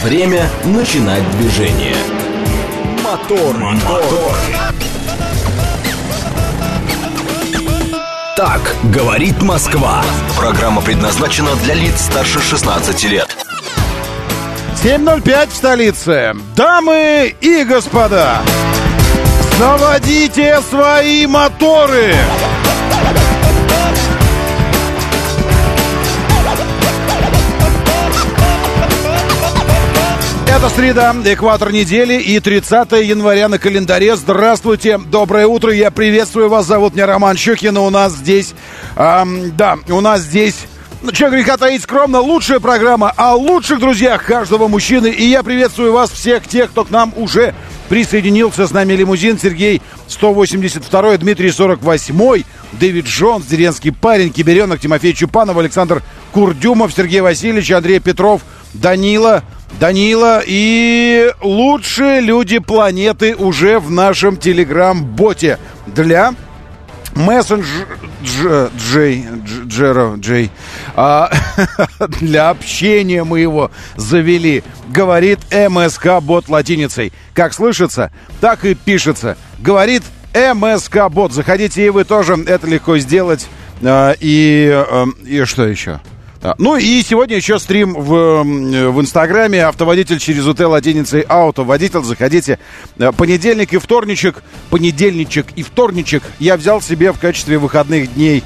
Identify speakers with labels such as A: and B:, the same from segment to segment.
A: Время начинать движение. Мотор. Так говорит Москва. Программа предназначена для лиц старше 16 лет.
B: 7:05 в столице. Дамы и господа, заводите свои моторы. Это среда, экватор недели и 30 января на календаре. Здравствуйте, доброе утро, я приветствую вас. Зовут меня Роман Щукин, и у нас здесь, чего греха таить скромно, лучшая программа о лучших друзьях каждого мужчины. И я приветствую вас всех тех, кто к нам уже присоединился. С нами лимузин, Сергей 182-й, Дмитрий 48-й, Дэвид Джонс, деревенский парень, Киберенок, Тимофей Чупанов, Александр Курдюмов, Сергей Васильевич, Андрей Петров, Данила и лучшие люди планеты уже в нашем телеграм-боте для для общения мы его завели. Говорит МСК-бот латиницей. Как слышится, так и пишется. Говорит МСК-бот. Заходите и вы тоже. Это легко сделать. И что еще? Ну и сегодня еще стрим в Инстаграме. Автоводитель через УТ латиницей Автоводитель. Заходите. Понедельничек и вторничек я взял себе в качестве выходных дней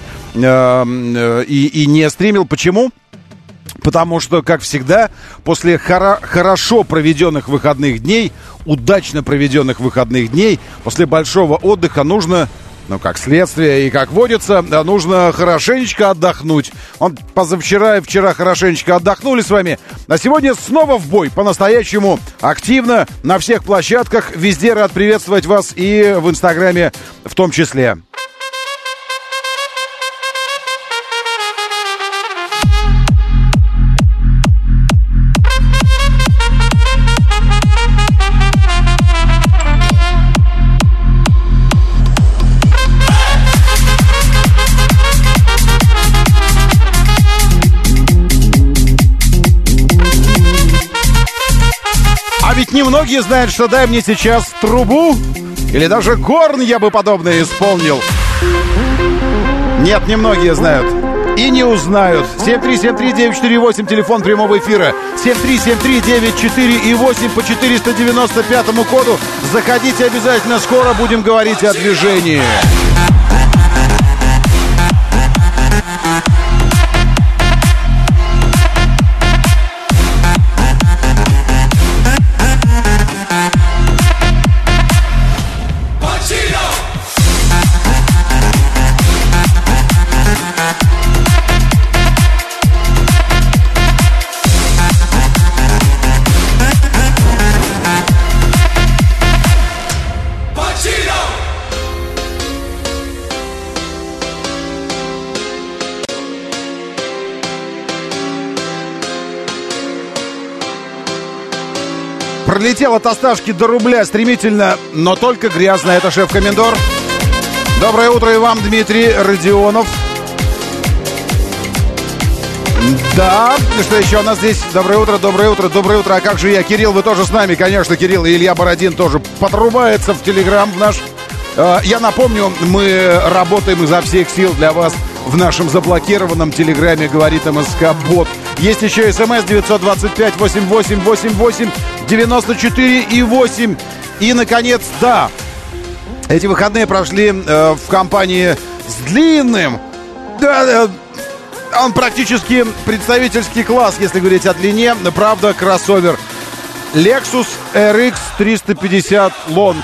B: и не стримил. Почему? Потому что, как всегда, после хорошо проведенных выходных дней, удачно проведенных выходных дней, после большого отдыха нужно... как следствие и как водится, нужно хорошенечко отдохнуть. Позавчера и вчера хорошенечко отдохнули с вами. А сегодня снова в бой, по-настоящему активно, на всех площадках. Везде рад приветствовать вас и в Инстаграме в том числе. Ведь немногие знают, что дай мне сейчас трубу, или даже горн я бы подобное исполнил. Нет, немногие знают. И не узнают. 7373948, телефон прямого эфира. 7373948 по 495 коду. Заходите обязательно, скоро будем говорить о движении. Пролетел от осташки до рубля стремительно, но только грязно. Это шеф-комендор. Доброе утро и вам, Дмитрий Родионов. Да, что еще у нас здесь? Доброе утро. А как же я? Кирилл, вы тоже с нами, конечно, Кирилл. И Илья Бородин тоже подрубается в Телеграм в наш. Я напомню, мы работаем изо всех сил для вас в нашем заблокированном Телеграме, говорит МСК-бот. Есть еще СМС 925-88-88-94-8. И, наконец, да, эти выходные прошли в компании с длинным, он практически представительский класс, если говорить о длине. Правда, кроссовер Lexus RX 350 Long.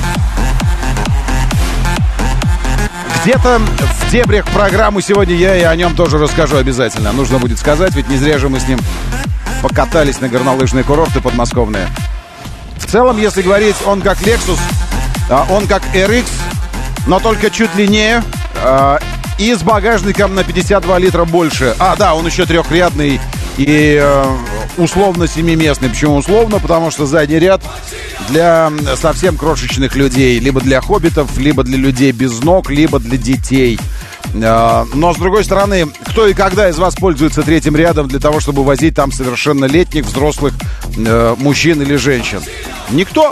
B: Где-то в дебрях программы сегодня я и о нем тоже расскажу обязательно. Нужно будет сказать, ведь не зря же мы с ним покатались на горнолыжные курорты подмосковные. В целом, если говорить, он как Lexus, он как RX, но только чуть длиннее и с багажником на 52 литра больше. Да, он еще трехрядный и условно семиместный. Почему условно? Потому что задний ряд для совсем крошечных людей. Либо для хоббитов, либо для людей без ног, либо для детей. Но, с другой стороны, кто и когда из вас пользуется третьим рядом для того, чтобы возить там совершеннолетних, взрослых мужчин или женщин? Никто.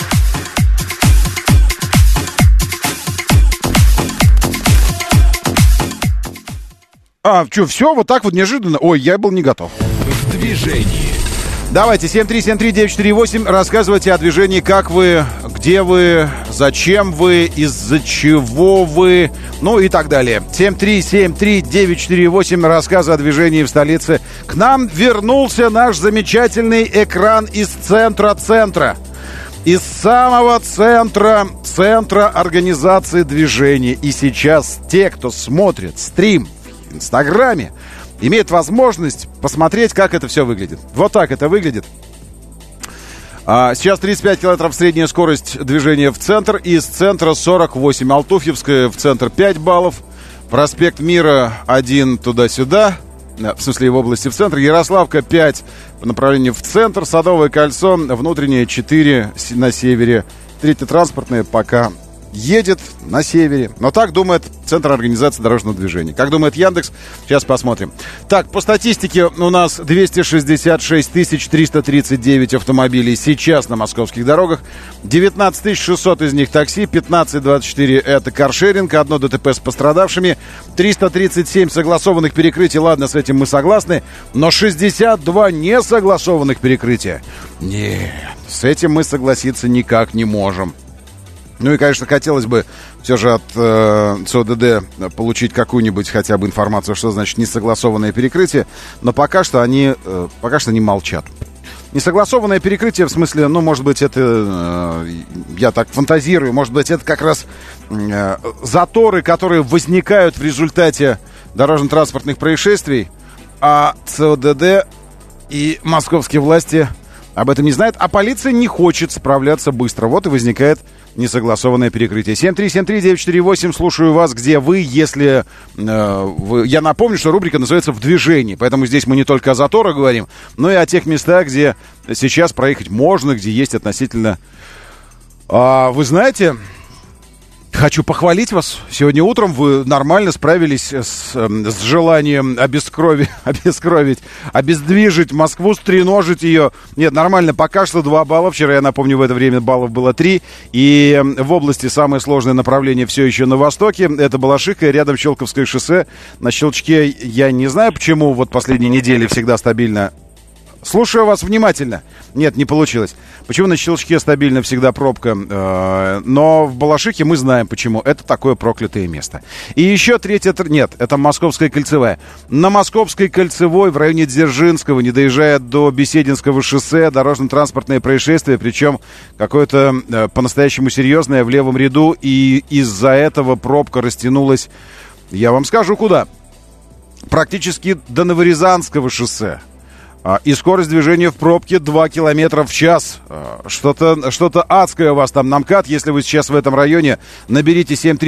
B: Все, вот так вот неожиданно. Ой, я был не готов.
A: В движении.
B: Давайте, 7373948, рассказывайте о движении, как вы, где вы, зачем вы, из-за чего вы, ну и так далее. 7373948, рассказы о движении в столице. К нам вернулся наш замечательный экран из центра. Из самого центра организации движения. И сейчас те, кто смотрит стрим в Инстаграме, имеет возможность посмотреть, как это все выглядит. Вот так это выглядит. Сейчас 35 километров средняя скорость движения в центр. Из центра 48. Алтуфьевская в центр 5 баллов. Проспект Мира 1 туда-сюда. В смысле, в области в центр. Ярославка 5 по направлению в центр. Садовое кольцо внутреннее 4 на севере. Третье транспортное пока едет на севере. Но так думает Центр организации дорожного движения. Как думает Яндекс? Сейчас посмотрим. Так, по статистике у нас 266 339 автомобилей сейчас на московских дорогах. 19 600 из них такси, 1524 это каршеринг, одно ДТП с пострадавшими, 337 согласованных перекрытий. Ладно, с этим мы согласны. Но 62 несогласованных перекрытия. Нет, с этим мы согласиться никак не можем. Ну и, конечно, хотелось бы все же от ЦОДД получить какую-нибудь хотя бы информацию, что значит несогласованное перекрытие. Но пока что они молчат. Несогласованное перекрытие, в смысле, ну, может быть, это, я так фантазирую, может быть, это как раз заторы, которые возникают в результате дорожно-транспортных происшествий, а ЦОДД и московские власти об этом не знают, а полиция не хочет справляться быстро. Вот и возникает несогласованное перекрытие. 7373948, слушаю вас, где вы, если Я напомню, что рубрика называется «В движении», поэтому здесь мы не только о заторах говорим, но и о тех местах, где сейчас проехать можно, где есть относительно... Вы знаете... Хочу похвалить вас. Сегодня утром вы нормально справились с желанием обескровить, обездвижить Москву, стреножить ее. Нет, нормально, пока что 2 балла. Вчера, я напомню, в это время баллов было 3. И в области самое сложное направление все еще на востоке. Это Балашиха, рядом Щелковское шоссе. На Щелчке я не знаю, почему вот последние недели всегда стабильно. Слушаю вас внимательно. Нет, не получилось. Почему на Щелчке стабильно всегда пробка? Но в Балашихе мы знаем, почему. Это такое проклятое место. И еще третье... Нет, это Московская кольцевая. На Московской кольцевой в районе Дзержинского, не доезжая до Бесединского шоссе, дорожно-транспортное происшествие, причем какое-то по-настоящему серьезное в левом ряду. И из-за этого пробка растянулась, я вам скажу, куда? Практически до Новорязанского шоссе. И скорость движения в пробке 2 километра в час. Что-то адское у вас там на МКАД. Если вы сейчас в этом районе, наберите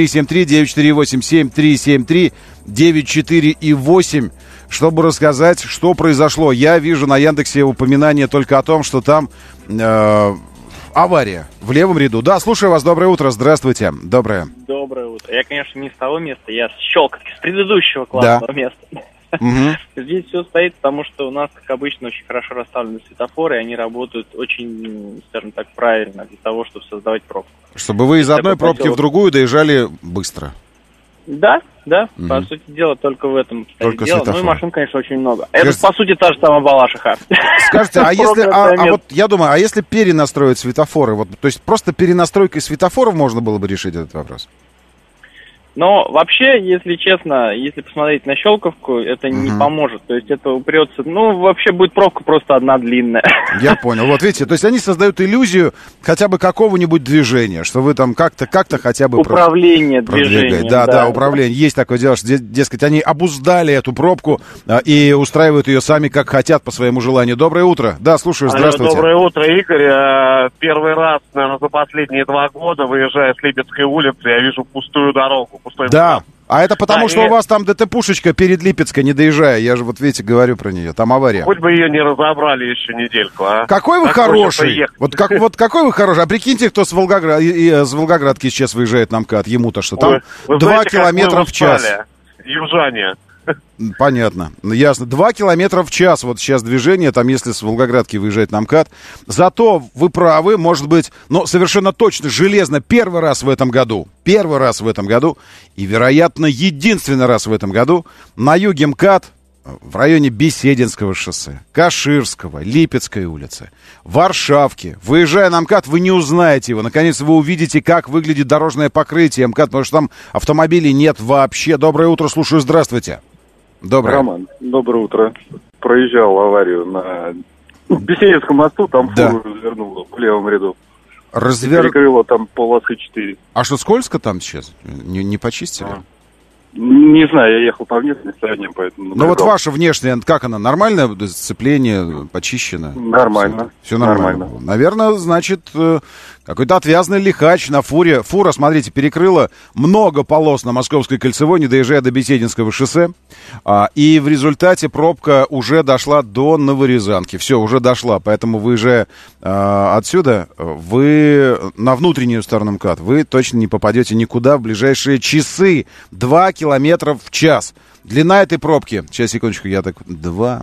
B: 7373948, 7373948, чтобы рассказать, что произошло. Я вижу на Яндексе упоминание только о том, что там авария в левом ряду. Да, слушаю вас. Доброе утро. Здравствуйте. Доброе.
C: Доброе утро. Я, конечно, не с того места. Я с Щелковки, с предыдущего классного места. Угу. Здесь все стоит, потому что у нас, как обычно, очень хорошо расставлены светофоры, и они работают очень, скажем так, правильно для того, чтобы создавать пробку. Чтобы
B: вы из одной пробки в другую доезжали быстро.
C: Да, по сути дела, только в этом стоит дело. Ну и машин, конечно, очень много. Это, по сути, та же самая Балашиха.
B: Скажите, а если, вот я думаю, а если перенастроить светофоры, вот, то есть просто перенастройкой светофоров можно было бы решить этот вопрос?
C: Но вообще, если честно, если посмотреть на Щелковку, это не поможет. То есть это упрется... Ну, вообще будет пробка просто одна длинная. Я понял. Вот видите, то есть они создают иллюзию хотя бы какого-нибудь движения, что вы там как-то хотя бы... Управление движением. Да, управление. Есть такое дело, что, дескать, они обуздали эту пробку и устраивают ее сами как хотят по своему желанию. Доброе утро. Да, слушаю, здравствуйте.
D: Доброе утро, Игорь. Первый раз, наверное, за последние 2 года, выезжая с Липецкой улицы, я вижу пустую дорогу.
E: пустой
B: Да.
E: МКАД.
B: А это потому, что у вас там ДТПушечка перед Липецкой, не доезжая. Я же, вот видите, говорю про нее. Там авария.
E: Хоть бы ее не разобрали еще недельку, а.
B: Какой вы хороший. Вот какой вы хороший. А прикиньте, кто с Волгоградки сейчас выезжает на МКАД. Ему-то что там?
E: Вы
B: 2
E: знаете,
B: километра в час.
E: Южане.
B: Понятно. Ясно. 2 километра в час. Вот сейчас движение, там, если с Волгоградки выезжает на МКАД. Зато вы правы, может быть, но совершенно точно, железно, первый раз в этом году, и, вероятно, единственный раз в этом году на юге МКАД, в районе Бесединского шоссе, Каширского, Липецкой улицы, Варшавки. Выезжая на МКАД, вы не узнаете его. Наконец, вы увидите, как выглядит дорожное покрытие МКАД, потому что там автомобилей нет вообще. Доброе утро, слушаю, здравствуйте. Доброе.
D: Роман, доброе утро. Проезжал аварию на Бесединском мосту, там фуру развернуло в левом ряду. Перекрыло там полосы 4.
B: А что, скользко там сейчас? Не почистили?
D: Не знаю, я ехал по внешней стороне, поэтому...
B: Ну вот ваша внешняя, как она, нормальное сцепление, почищено?
D: Нормально.
B: Все нормально. Наверное, значит, какой-то отвязный лихач на фуре. Фура, смотрите, перекрыла много полос на Московской кольцевой, не доезжая до Бесединского шоссе. И в результате пробка уже дошла до Новорязанки. Все, уже дошла. Поэтому, выезжая отсюда, вы на внутреннюю сторону МКАД, вы точно не попадете никуда в ближайшие часы. 2 километра в час. Длина этой пробки, сейчас, секундочку, я так... 2.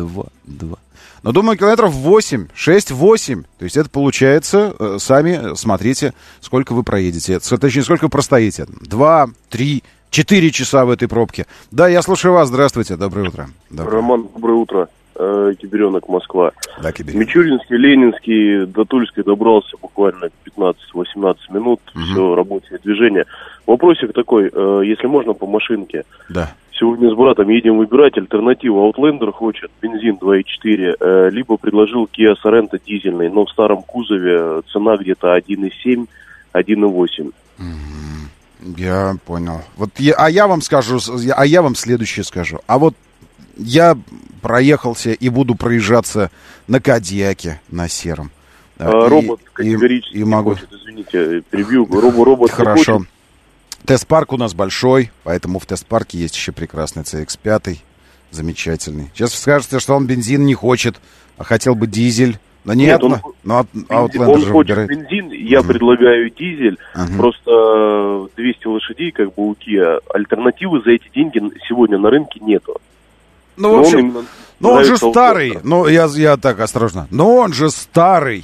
B: Но, думаю, километров 8, 6-8. То есть это получается, сами смотрите, сколько вы проедете. Точнее, сколько вы простоите. 2, 3, 4 часа в этой пробке. Да, я слушаю вас. Здравствуйте. Доброе утро.
F: Роман, доброе утро. Киберенок, Москва.
B: Да, Киберенок.
F: Мичуринский, Ленинский, до Тульской добрался буквально 15-18 минут. Все, рабочее движение. Вопросик такой, если можно, по машинке.
B: Да.
F: Сегодня с братом едем выбирать альтернативу. Outlander хочет, бензин 2.4, либо предложил Kia Sorento дизельный, но в старом кузове цена где-то 1.7, 1.8.
B: Я понял. Вот я вам следующее скажу. А вот я проехался и буду проезжаться на Кодиаке, на сером.
F: Робот категорически не хочет, извините, превью. Робот
B: хорошо.
F: Не хочет.
B: Тест-парк у нас большой, поэтому в тест-парке есть еще прекрасный CX-5, замечательный. Сейчас скажете, что он бензин не хочет, а хотел бы дизель. Но нет,
F: он хочет бензин, я предлагаю дизель, просто 200 лошадей, как бы у Kia. Альтернативы за эти деньги сегодня на рынке нету.
B: Ну, в общем, он же старый, я так осторожно, но он же старый.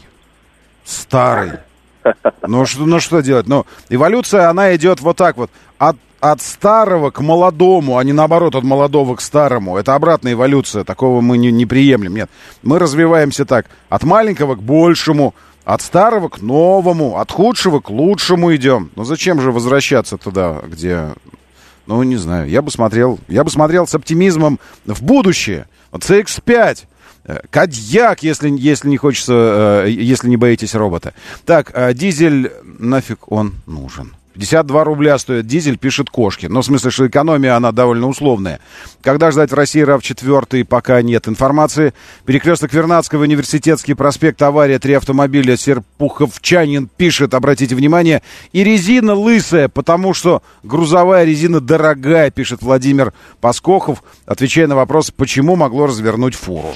B: Ну что делать? Ну, эволюция, она идет вот так вот. От старого к молодому, а не наоборот, от молодого к старому. Это обратная эволюция. Такого мы не приемлем. Нет. Мы развиваемся так. От маленького к большему, от старого к новому, от худшего к лучшему идем. Ну зачем же возвращаться туда, где... Ну, не знаю. Я бы смотрел с оптимизмом в будущее. Вот CX-5. Кодиак, если не хочется, если не боитесь робота. Так, дизель, нафиг он нужен? 52 рубля стоит дизель, пишет Кошкин. Ну, в смысле, что экономия, она довольно условная. Когда ждать в России RAV4, пока нет информации. Перекресток Вернадского, Университетский проспект, авария, 3 автомобиля, Серпуховчанин пишет, обратите внимание. И резина лысая, потому что грузовая резина дорогая, пишет Владимир Паскохов, отвечая на вопрос, почему могло развернуть фуру.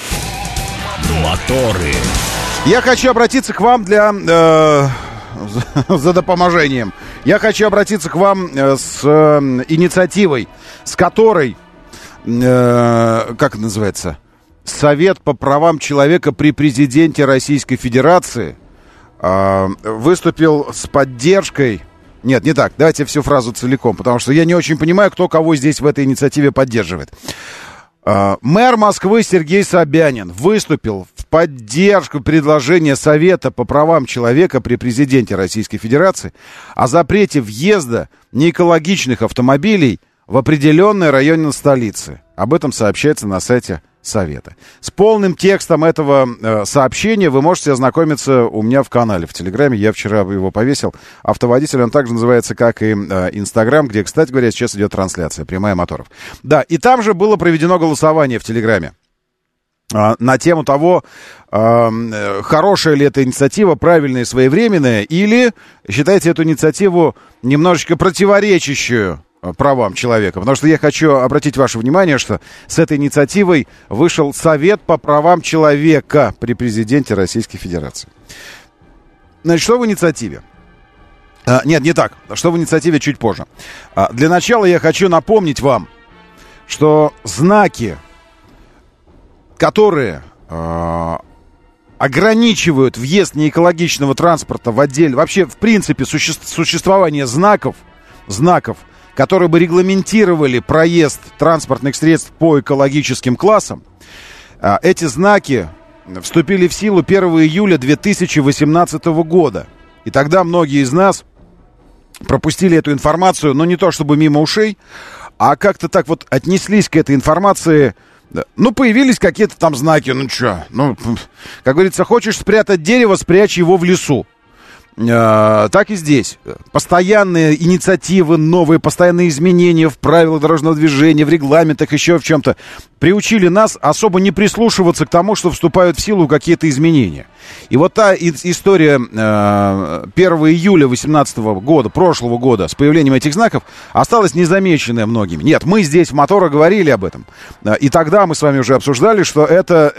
A: Моторы.
B: Я хочу обратиться к вам за допоможением. Я хочу обратиться к вам с инициативой, с которой, как это называется, Совет по правам человека при президенте Российской Федерации выступил с поддержкой... Нет, не так, давайте всю фразу целиком, потому что я не очень понимаю, кто кого здесь в этой инициативе поддерживает. Мэр Москвы Сергей Собянин выступил в поддержку предложения Совета по правам человека при президенте Российской Федерации о запрете въезда неэкологичных автомобилей в определенные районы столицы. Об этом сообщается на сайте Совета. С полным текстом этого сообщения вы можете ознакомиться у меня в канале в Телеграме. Я вчера его повесил. Автоводитель, он также называется, как и Инстаграм, где, кстати говоря, сейчас идет трансляция, прямая моторов. Да, и там же было проведено голосование в Телеграме. на тему того, хорошая ли эта инициатива, правильная и своевременная, или считаете эту инициативу немножечко противоречащую правам человека. Потому что я хочу обратить ваше внимание, что с этой инициативой вышел Совет по правам человека при президенте Российской Федерации. Значит, что в инициативе? Нет, не так. Что в инициативе чуть позже. Для начала я хочу напомнить вам, что знаки, которые ограничивают въезд неэкологичного транспорта в отделе, вообще, в принципе, существование знаков, которые бы регламентировали проезд транспортных средств по экологическим классам, эти знаки вступили в силу 1 июля 2018 года. И тогда многие из нас пропустили эту информацию, но не то чтобы мимо ушей, а как-то так вот отнеслись к этой информации. Ну, появились какие-то там знаки, как говорится, хочешь спрятать дерево, спрячь его в лесу. Так и здесь. Постоянные инициативы, новые постоянные изменения в правилах дорожного движения, в регламентах, еще в чем-то приучили нас особо не прислушиваться к тому, что вступают в силу какие-то изменения. И вот та история 1 июля 2018 года, прошлого года, с появлением этих знаков, осталась незамеченная многими. Нет, мы здесь в «Мотора» говорили об этом. И тогда мы с вами уже обсуждали, что это,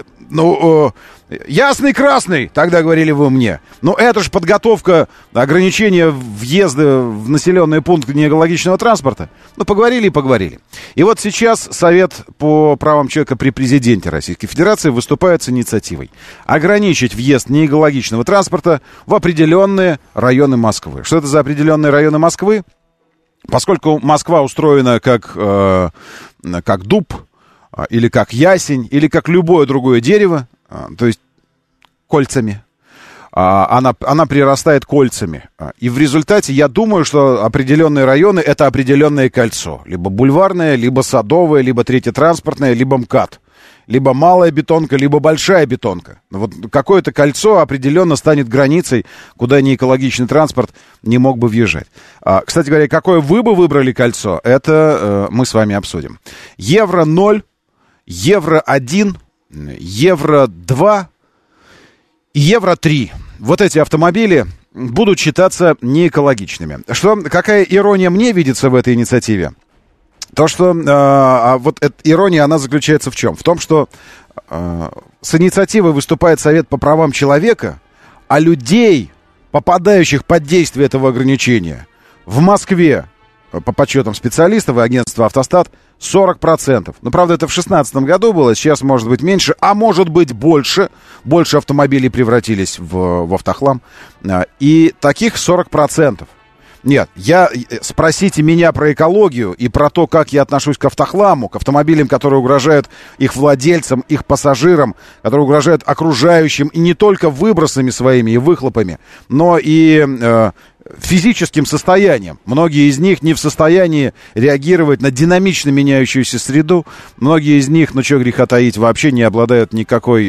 B: ясный красный, тогда говорили вы мне. Но это же подготовка ограничения въезда в населенные пункты неэкологичного транспорта. Поговорили и поговорили. И вот сейчас Совет по правам человека при президенте Российской Федерации выступает с инициативой ограничить въезд неэкологичного транспорта в определенные районы Москвы. Что это за определенные районы Москвы? Поскольку Москва устроена как дуб, или как ясень, или как любое другое дерево, то есть кольцами, она прирастает кольцами. И в результате я думаю, что определенные районы — это определенное кольцо. Либо бульварное, либо садовое, либо третьетранспортное, либо МКАД. Либо малая бетонка, либо большая бетонка. Вот какое-то кольцо определенно станет границей, куда неэкологичный транспорт не мог бы въезжать. Кстати говоря, какое вы бы выбрали кольцо, это мы с вами обсудим. Евро-0, Евро-1, Евро-2 и Евро-3. Вот эти автомобили будут считаться неэкологичными. Какая ирония мне видится в этой инициативе? То, что вот эта ирония, она заключается в чем? В том, что с инициативой выступает Совет по правам человека, а людей, попадающих под действие этого ограничения, в Москве, по подсчетам специалистов и агентства «Автостат», 40%. Правда, это в 2016 году было, сейчас может быть меньше, а может быть больше. Больше автомобилей превратились в автохлам. И таких 40%. Нет, спросите меня про экологию и про то, как я отношусь к автохламу, к автомобилям, которые угрожают их владельцам, их пассажирам, которые угрожают окружающим, и не только выбросами своими и выхлопами, но и физическим состоянием. Многие из них не в состоянии реагировать на динамично меняющуюся среду. Многие из них, что греха таить, вообще не обладают никакой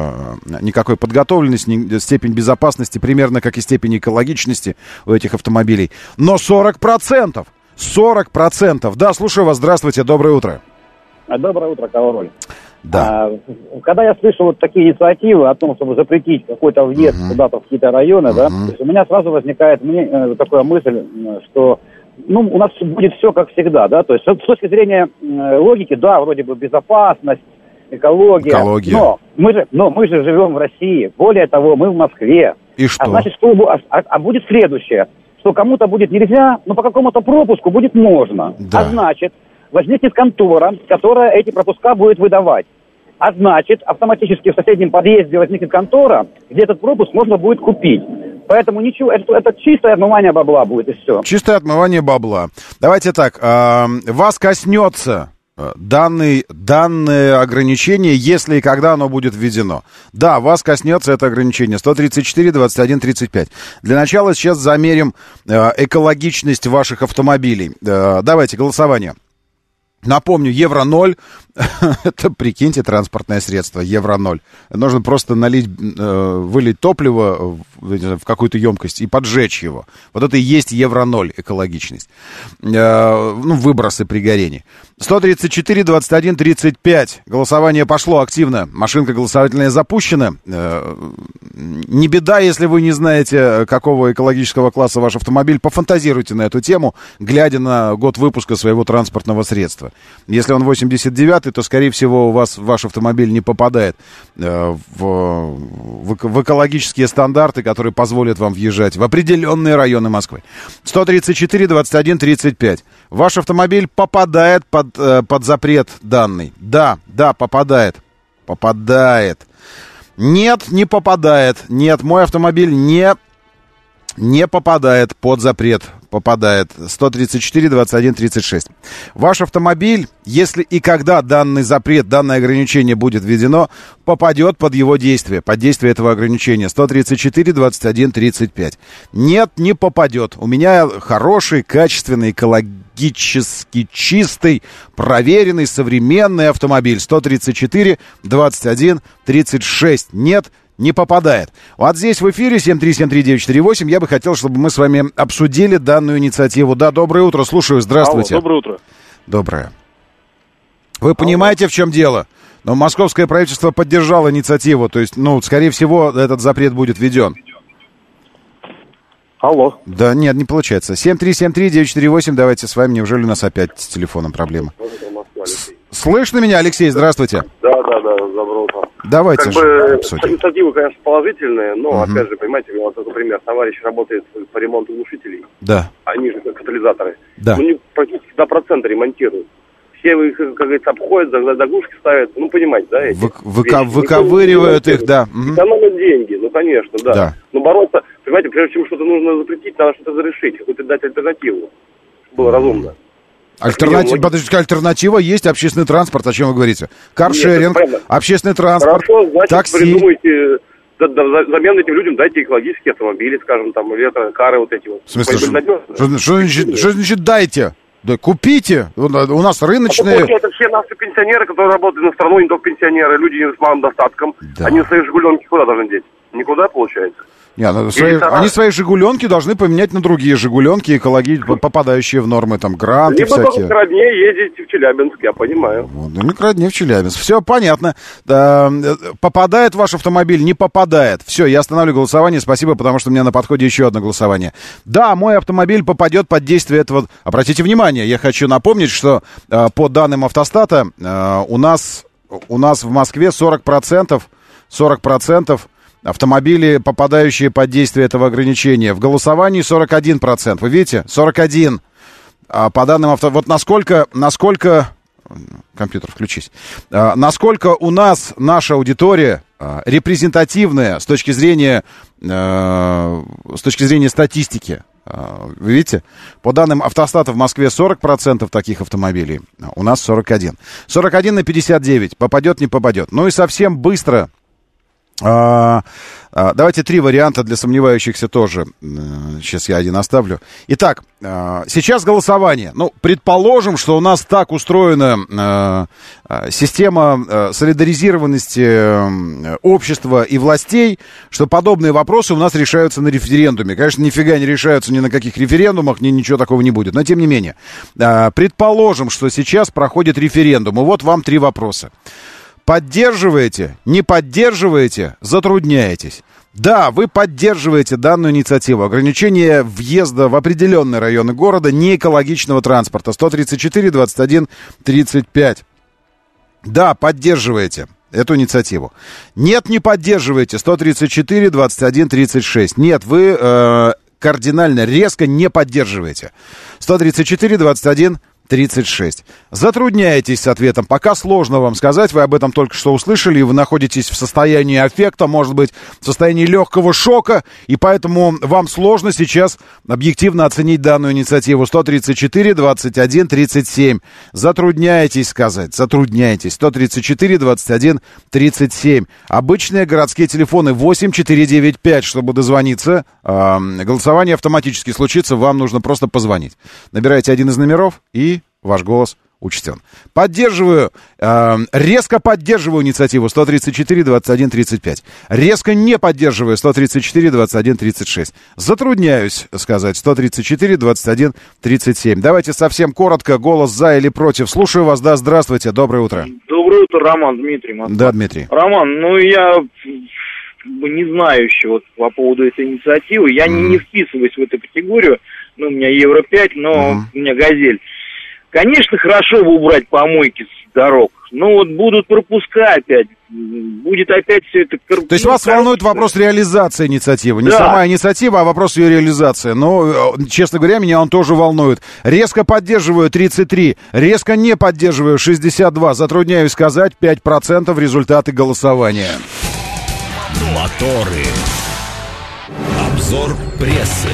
B: подготовленности, степень безопасности, примерно как и степень экологичности у этих автомобилей. Но 40%! 40%! Да, слушаю вас, здравствуйте, доброе утро.
G: Доброе утро, Коваль.
B: Да.
G: Когда я слышу вот такие инициативы о том, чтобы запретить какой-то въезд куда-то в какие-то районы, да, то есть у меня сразу возникает такая мысль, что у нас будет все как всегда, да, то есть с точки зрения логики, да, вроде бы безопасность, экология. Но мы же живем в России, более того, мы в Москве.
B: И что?
G: А значит, будет следующее, что кому-то будет нельзя, но по какому-то пропуску будет можно. Да. А значит, возникнет контора, которая эти пропуска будет выдавать. А значит, автоматически в соседнем подъезде возникнет контора, где этот пропуск можно будет купить. Поэтому ничего, это чистое отмывание бабла будет, и все.
B: Чистое отмывание бабла. Давайте так, вас коснется данное ограничение, если и когда оно будет введено. Да, вас коснется это ограничение. 134, 21, 35. Для начала сейчас замерим экологичность ваших автомобилей. Давайте, голосование. Напомню, Евро-0, это, прикиньте, транспортное средство, Евро-0. Нужно просто вылить топливо в какую-то емкость и поджечь его. Вот это и есть Евро-0, экологичность. Выбросы при горении. 134, 21, 35. Голосование пошло активно. Машинка голосовательная запущена. Не беда, если вы не знаете, какого экологического класса ваш автомобиль. Пофантазируйте на эту тему, глядя на год выпуска своего транспортного средства. Если он 89-й, то, скорее всего, у вас ваш автомобиль не попадает в экологические стандарты, которые позволят вам въезжать в определенные районы Москвы. 134, 21, 35. Ваш автомобиль попадает под запрет данный. Да, попадает. Попадает. Нет, не попадает. Нет, мой автомобиль не попадает под запрет. Попадает. 134, 21, 36. Ваш автомобиль, если и когда данный запрет, данное ограничение будет введено, попадет под его действие, под действие этого ограничения. 134, 21, 35. Нет, не попадет. У меня хороший, качественный, экологически чистый, проверенный, современный автомобиль. 134, 21, 36. Нет, не попадает. Вот здесь в эфире 7373948. Я бы хотел, чтобы мы с вами обсудили данную инициативу. Да, доброе утро, слушаю, здравствуйте.
E: Алло, доброе утро.
B: Доброе. Вы понимаете, в чем дело? Но московское правительство поддержало инициативу. То есть, скорее всего, этот запрет будет введен.
E: Алло.
B: Да, нет, не получается. 7373948, давайте с вами. Неужели у нас опять с телефоном проблема? Слышно меня, Алексей? Здравствуйте.
H: Да, доброе утро.
B: Давайте обсудим.
H: Инициатива, конечно, положительная, но, опять же, понимаете, вот, например, товарищ работает по ремонту глушителей. Да. Они же как катализаторы. Да. Они практически 100% ремонтируют. Все их, как говорится, обходят, заглушки ставят, понимаете, да?
B: Выковыривают их, да.
H: Экономят деньги, конечно, да. Но бороться, понимаете, прежде чем что-то нужно запретить, надо что-то разрешить, какую-то дать альтернативу, чтобы было разумно.
B: Альтернатива есть, общественный транспорт, о чем вы говорите? Каршеринг, общественный транспорт,
H: хорошо, значит,
B: такси.
H: Придумайте взамен этим людям дайте экологические автомобили, скажем, там, электрокары вот эти вот.
B: В смысле, что значит дайте? Да купите, у нас рыночные...
H: Это все наши пенсионеры, которые работают на страну, не только пенсионеры, люди с малым достатком. Да. Они свои «Жигуленки» куда должны деть? Никуда, получается?
B: Они свои «Жигуленки» должны поменять на другие «Жигуленки», попадающие в нормы, там, гранты всякие.
H: Либо только к родне ездить в Челябинск, я понимаю.
B: Не к родне в Челябинск. Все понятно. Попадает ваш автомобиль, не попадает. Все, я останавливаю голосование, спасибо, потому что у меня на подходе еще одно голосование. Да, мой автомобиль попадет под действие этого... Обратите внимание, я хочу напомнить, что по данным Автостата у нас в Москве 40% автомобили, попадающие под действие этого ограничения. В голосовании 41%. Вы видите? 41%. По данным Вот насколько... Компьютер, включись. Насколько у нас наша аудитория репрезентативная с точки зрения статистики. Вы видите? По данным Автостата в Москве 40% таких автомобилей. У нас 41%. 41 на 59. Попадет, не попадет. И совсем быстро... Давайте 3 варианта для сомневающихся тоже. Сейчас я один оставлю. Итак, сейчас голосование. Предположим, что у нас так устроена система солидаризированности общества и властей, что подобные вопросы у нас решаются на референдуме. Конечно, нифига не решаются ни на каких референдумах, ничего такого не будет. Но тем не менее, предположим, что сейчас проходит референдум. И вот вам 3 вопроса. Поддерживаете, не поддерживаете, затрудняетесь. Да, вы поддерживаете данную инициативу. Ограничение въезда в определенные районы города неэкологичного транспорта. 134, 21, 35. Да, поддерживаете эту инициативу. Нет, не поддерживаете. 134, 21, 36. Нет, вы кардинально, резко не поддерживаете. 134, 21, 36. Затрудняетесь с ответом. Пока сложно вам сказать, вы об этом только что услышали, и вы находитесь в состоянии аффекта, может быть, в состоянии легкого шока, и поэтому вам сложно сейчас объективно оценить данную инициативу. 134, 21, 37. Затрудняетесь сказать, затрудняетесь. 134, 21, 37. Обычные городские телефоны 8495, чтобы дозвониться. Голосование автоматически случится, вам нужно просто позвонить. Набираете один из номеров и... ваш голос учтен. Поддерживаю, резко поддерживаю инициативу 134-21-35. Резко не поддерживаю 134-21-36. Затрудняюсь сказать 134-21-37. Давайте совсем коротко, голос за или против. Слушаю вас, да, здравствуйте, доброе утро.
I: Доброе утро, Роман, Дмитрий. Москва.
B: Да, Дмитрий.
I: Роман, я не знаю еще вот по поводу этой инициативы. Я не вписываюсь в эту категорию. У меня Евро-5, но у меня «Газель». Конечно, хорошо бы убрать помойки с дорог, но вот будут пропуска опять, будет опять все это...
B: То есть вас волнует вопрос реализации инициативы, не сама инициатива, а вопрос ее реализации. Но, честно говоря, меня он тоже волнует. Резко поддерживаю 33, резко не поддерживаю 62, затрудняюсь сказать 5% результаты голосования.
A: Моторы. Обзор прессы.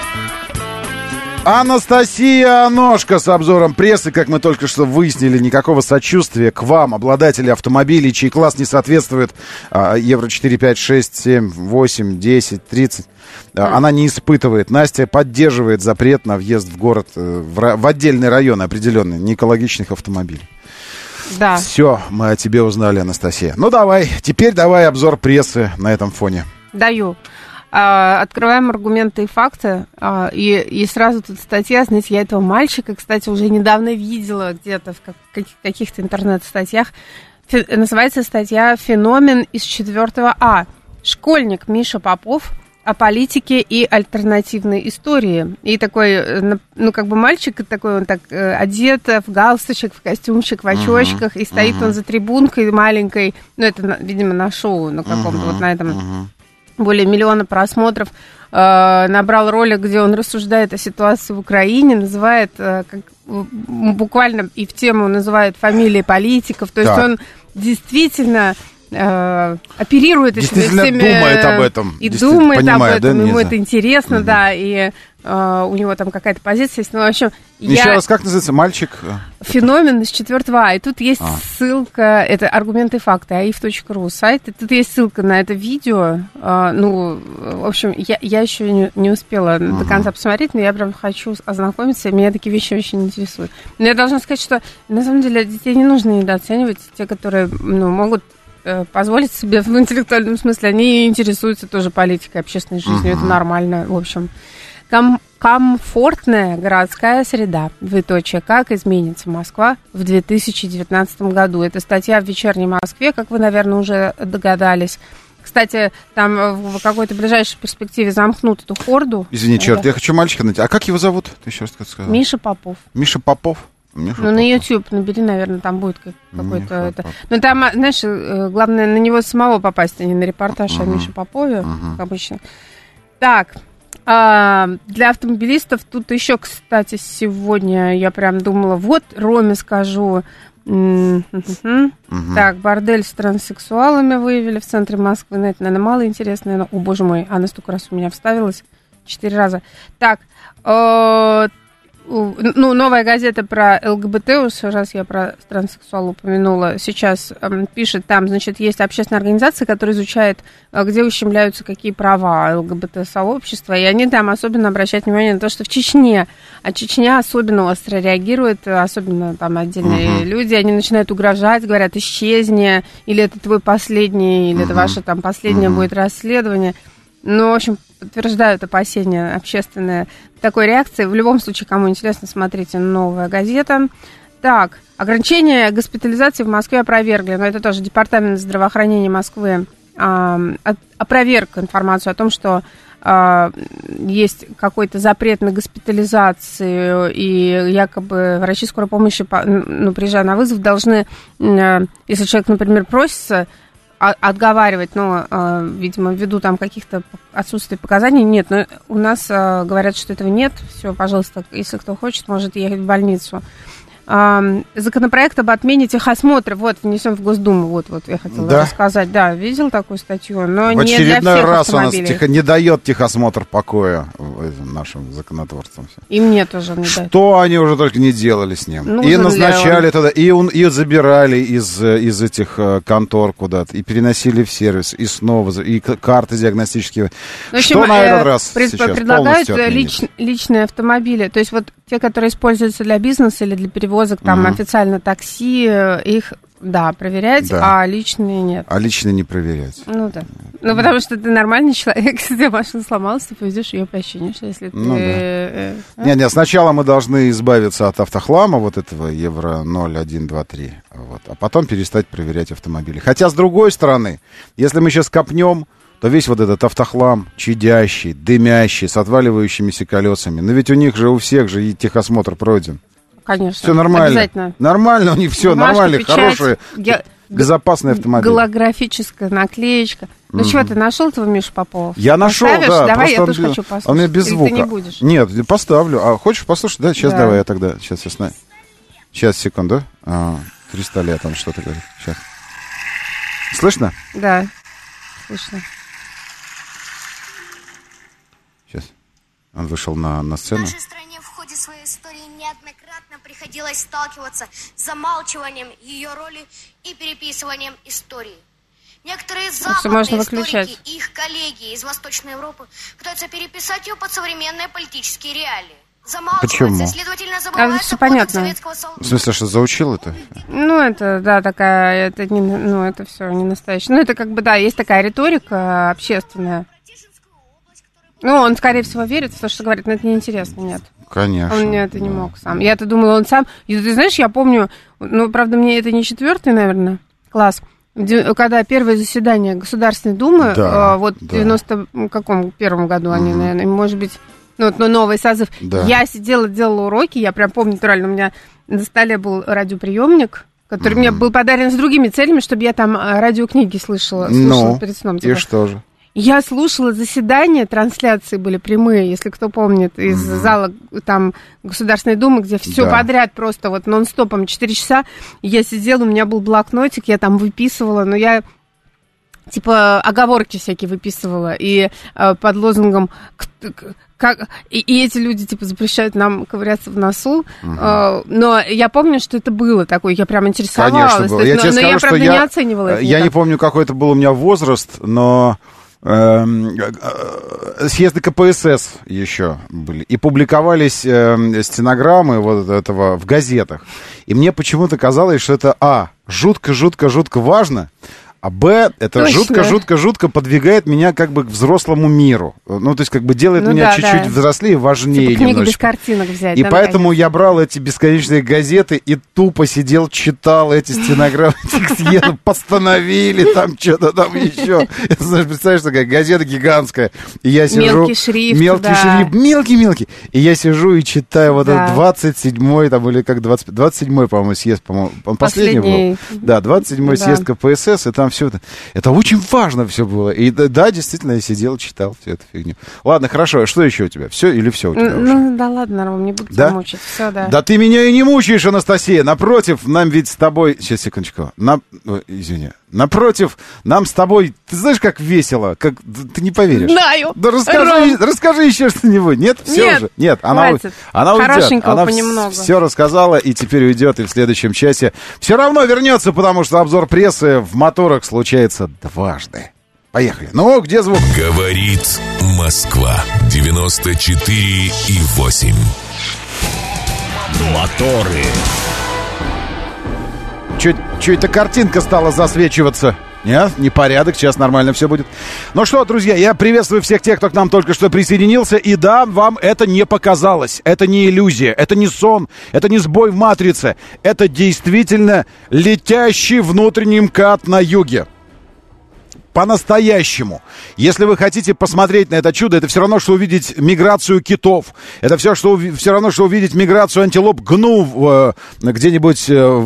B: Анастасия Аношка с обзором прессы. Как мы только что выяснили, никакого сочувствия к вам, обладатели автомобилей, чей класс не соответствует Евро 4, 5, 6, 7, 8, 10, 30. Она не испытывает. Настя поддерживает запрет на въезд в город, в отдельные районы определенные, неэкологичных автомобилей.
J: Да. Все,
B: мы о тебе узнали, Анастасия. Теперь давай обзор прессы на этом фоне.
J: Даю. Открываем аргументы и факты. И сразу тут статья, знаете, я этого мальчика, кстати, уже недавно видела где-то в каких-то интернет-статьях. Называется статья «Феномен из 4 А». Школьник Миша Попов о политике и альтернативной истории. И такой, мальчик такой, он так одет в галстучек, в костюмчик, в очочках, и стоит он за трибункой маленькой. Это, видимо, на шоу, на каком-то на этом... Более 1 миллиона просмотров, набрал ролик, где он рассуждает о ситуации в Украине, называет, буквально и в тему называет фамилии политиков, то есть он действительно оперирует этими всеми...
B: думает об этом.
J: И думает об этом, ему это интересно, да, и у него там какая-то позиция есть. В общем,
B: еще раз, как называется мальчик?
J: «Феномен из 4 А». И тут есть ссылка, это «Аргументы и факты», aif.ru сайт. И тут есть ссылка на это видео. В общем, я еще не успела до конца посмотреть, но я прям хочу ознакомиться, и меня такие вещи очень интересуют. Но я должна сказать, что на самом деле детей не нужно недооценивать. Те, которые могут позволить себе в интеллектуальном смысле, они интересуются тоже политикой, общественной жизнью. Это нормально, в общем. Комфортная городская среда. Двоеточие. Как изменится Москва в 2019 году. Это статья в «Вечерней Москве», как вы, наверное, уже догадались. Кстати, там в какой-то ближайшей перспективе замкнут эту хорду.
B: Извини, черт, я хочу мальчика найти. А как его зовут? Ты еще раз сказала.
J: Миша Попов.
B: Миша Попов?
J: На YouTube набери, наверное, там будет какой-то... Но там, знаешь, главное на него самого попасть, а не на репортаж о Мише Попове, как обычно. Так... Для автомобилистов тут еще, кстати, сегодня я прям думала, вот Роме скажу. Так, бордель с транссексуалами выявили в центре Москвы. Это, наверное, мало интересно. О, боже мой, она столько раз у меня вставилась. 4 раза. Так, новая газета про ЛГБТ, раз я про транссексуал упомянула, сейчас пишет, там, значит, есть общественная организация, которая изучает, где ущемляются какие права ЛГБТ-сообщества, и они там особенно обращают внимание на то, что в Чечне, Чечня особенно остро реагирует, особенно там отдельные люди, они начинают угрожать, говорят, исчезни, или это твой последний, или это ваше там последнее будет расследование. В общем, подтверждают опасения общественные такой реакции. В любом случае, кому интересно, смотрите «Новая газета». Так, ограничение госпитализации в Москве опровергли. Но это тоже Департамент здравоохранения Москвы опроверг информацию о том, что есть какой-то запрет на госпитализацию, и якобы врачи скорой помощи, приезжая на вызов, должны, если человек, например, просится, отговаривать, видимо, ввиду там каких-то отсутствий показаний, нет, но у нас говорят, что этого нет, все, пожалуйста, если кто хочет, может ехать в больницу. Законопроект об отмене техосмотра, внесен в Госдуму, я хотела рассказать, видел такую статью, но
B: в
J: не для всех
B: раз
J: автомобилей.
B: У нас не дает техосмотр покоя нашим законотворцам.
J: И мне тоже не дает.
B: Что они уже только не делали с ним. И назначали тогда, и забирали из этих контор куда-то, и переносили в сервис, и снова, и карты диагностические. Что на этот раз сейчас?
J: Предлагают личные автомобили, то есть те, которые используются для бизнеса или для перевозки перевозок, там официально такси, их, да, проверять, а личные нет.
B: А личные не проверять.
J: Ну да. Ну, потому что ты нормальный человек, если машина сломалась, ты повезешь ее починишь, если ты...
B: Ну, да. Не, сначала мы должны избавиться от автохлама, вот этого Евро 0,1,2,3, вот, а потом перестать проверять автомобили. Хотя, с другой стороны, если мы сейчас копнем, то весь вот этот автохлам, чадящий, дымящий, с отваливающимися колесами, но ведь у них же, у всех же и техосмотр пройден.
J: Конечно.
B: Все нормально.
J: Обязательно.
B: Нормально у них все, нормально, хорошие, безопасные автомобили.
J: Голографическая наклеечка. Ну чего, ты нашел этого Мишу Попова?
B: Я нашел, да.
J: Давай, я тоже хочу послушать.
B: Он у меня без звука.
J: Ты не будешь?
B: Нет, поставлю. А хочешь послушать? Да, сейчас давай я тогда. Сейчас я знаю. Сейчас, секунду. 300 лет, там что-то говорит. Сейчас. Слышно?
J: Да, слышно.
B: Сейчас. Он вышел на сцену.
K: В нашей стране в ходе своей истории неоднократно приходилось сталкиваться с замалчиванием ее роли и переписыванием истории. Некоторые западные историки и их коллеги из Восточной Европы пытаются переписать ее под современные политические реалии.
B: Почему?
J: Все понятно.
B: В смысле, что заучил это?
J: Ну, это, да, такая, это не, ну, это все не настоящее. Ну, это как бы, да, есть такая риторика общественная. Ну, он, скорее всего, верит в то, что говорит, но это неинтересно, нет.
B: Конечно.
J: Он мне это не мог сам. Я-то думала, он сам... И ты знаешь, я помню, ну, правда, мне это не 4-й, наверное, класс, когда первое заседание Государственной Думы, вот в 91-м году они, наверное, может быть, ну, новый созыв. Да. Я сидела, делала уроки, я прям помню, натурально, у меня на столе был радиоприемник, который мне был подарен с другими целями, чтобы я там радиокниги слушала перед сном.
B: И что же?
J: Я слушала заседания, трансляции были прямые, если кто помнит, из зала там Государственной Думы, где все подряд просто вот нон-стопом 4 часа. Я сидела, у меня был блокнотик, я там выписывала, но я типа оговорки всякие выписывала, и под лозунгом и эти люди, типа, запрещают нам ковыряться в носу. Но я помню, что это было такое. Я прям интересовалась.
B: Конечно, было.
J: Но я, правда, не оценивала это.
B: Я не помню, какой это был у меня возраст, но съезды КПСС еще были. И публиковались стенограммы вот этого в газетах. И мне почему-то казалось, что это, жутко-жутко-жутко важно, а Б, это жутко-жутко-жутко подвигает меня как бы к взрослому миру. Ну, то есть как бы делает меня чуть-чуть взрослее, важнее
J: типа книгу
B: немножечко.
J: Без картинок взять.
B: И поэтому я брал эти бесконечные газеты и тупо сидел, читал эти стенограммы, постановили там что-то там еще. Это, знаешь, представляешь, такая газета гигантская. И я сижу...
J: Мелкий шрифт,
B: мелкий. И я сижу и читаю вот этот 27-й, там, или как 27-й, по-моему, съезд, по-моему, он последний был. Да, 27-й съезд КПСС, и там все это очень важно все было. И да, действительно, я сидел, читал всю эту фигню. Ладно, хорошо, а что еще у тебя? Все или все у тебя?
J: Ну, да ладно, Ром, не буду тебя мучить. Все, да.
B: Да ты меня и не мучаешь, Анастасия. Напротив, нам ведь с тобой... Сейчас, секундочку. Извини. Напротив, нам с тобой... Ты знаешь, как весело? Как... Ты не поверишь.
J: Знаю.
B: Да расскажи еще что-нибудь. Нет? Все уже? Нет, она уйдет. Она
J: понемногу.
B: Все рассказала и теперь уйдет, и в следующем часе все равно вернется, потому что обзор прессы в моторах случается дважды. Поехали. Ну, где звук?
A: Говорит Москва. 94,8. Моторы.
B: Чё это картинка стала засвечиваться? Нет, непорядок, сейчас нормально все будет. Ну что, друзья, я приветствую всех тех, кто к нам только что присоединился. И да, вам это не показалось. Это не иллюзия, это не сон, это не сбой в матрице. Это действительно летящий внутренний МКАД на юге. По-настоящему. Если вы хотите посмотреть на это чудо, это все равно, что увидеть миграцию китов. Это все равно, что увидеть миграцию антилоп гну где-нибудь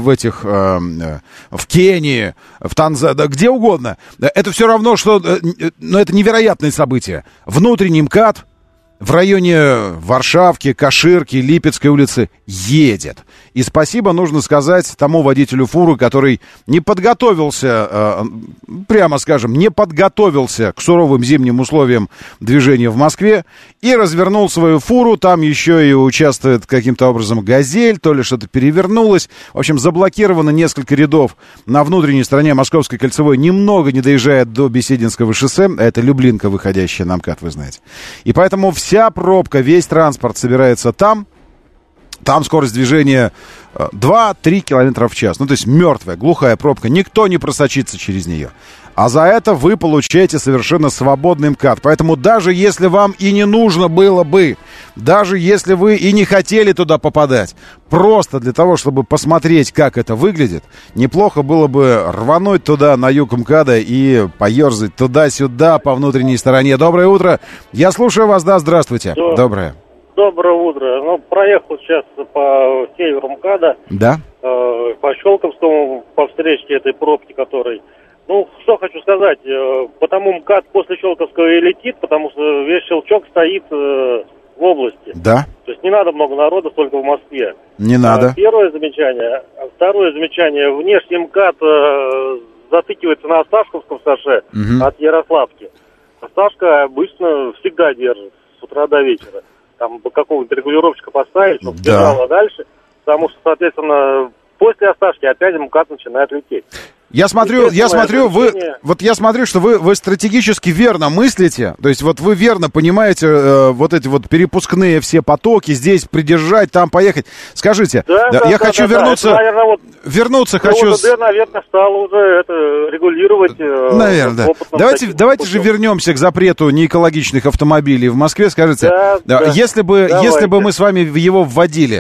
B: в Кении, в Танзании, где угодно. Это все равно, что... Но это невероятные события. Внутренний МКАД в районе Варшавки, Каширки, Липецкой улицы едет. И спасибо нужно сказать тому водителю фуры, который не подготовился, прямо скажем, не подготовился к суровым зимним условиям движения в Москве и развернул свою фуру. Там еще и участвует каким-то образом «Газель», то ли что-то перевернулось. В общем, заблокировано несколько рядов на внутренней стороне Московской кольцевой, немного не доезжает до Бесединского шоссе. Это Люблинка, выходящая на МКАД, вы знаете. И поэтому вся пробка, весь транспорт собирается там. Там скорость движения 2-3 км в час. Ну, то есть мертвая, глухая пробка. Никто не просочится через нее. А за это вы получаете совершенно свободный МКАД. Поэтому даже если вам и не нужно было бы, даже если вы и не хотели туда попадать, просто для того, чтобы посмотреть, как это выглядит, неплохо было бы рвануть туда, на юг МКАДа, и поерзать туда-сюда по внутренней стороне. Доброе утро. Я слушаю вас, да, здравствуйте. Доброе.
L: Доброе утро. Ну, проехал сейчас по северу МКАДа.
B: Да.
L: По Щелковскому, по встречке этой пробки, которой... Ну, что хочу сказать. Потому МКАД после Щелковского и летит, потому что весь Щелчок стоит в области.
B: Да.
L: То есть не надо много народа, только в Москве.
B: Не надо.
L: Первое замечание. Второе замечание. Внешний МКАД затыкивается на Осташковском шоссе от Ярославки. Осташка обычно всегда держит с утра до вечера. Там какого-нибудь регулировщика поставить, чтобы бежала дальше, потому что, соответственно, после Осташки опять МКАД начинает лететь.
B: Я смотрю, я смотрю, что вы стратегически верно мыслите, то есть вот вы верно понимаете вот эти вот перепускные все потоки, здесь придержать, там поехать. Скажите, я хочу вернуться,
L: это, наверное, вот
B: вернуться хочу...
L: ОВД, наверное, стало уже это регулировать.
B: Наверное, да. Давайте же вернемся к запрету неэкологичных автомобилей в Москве. Скажите, если бы мы с вами его вводили,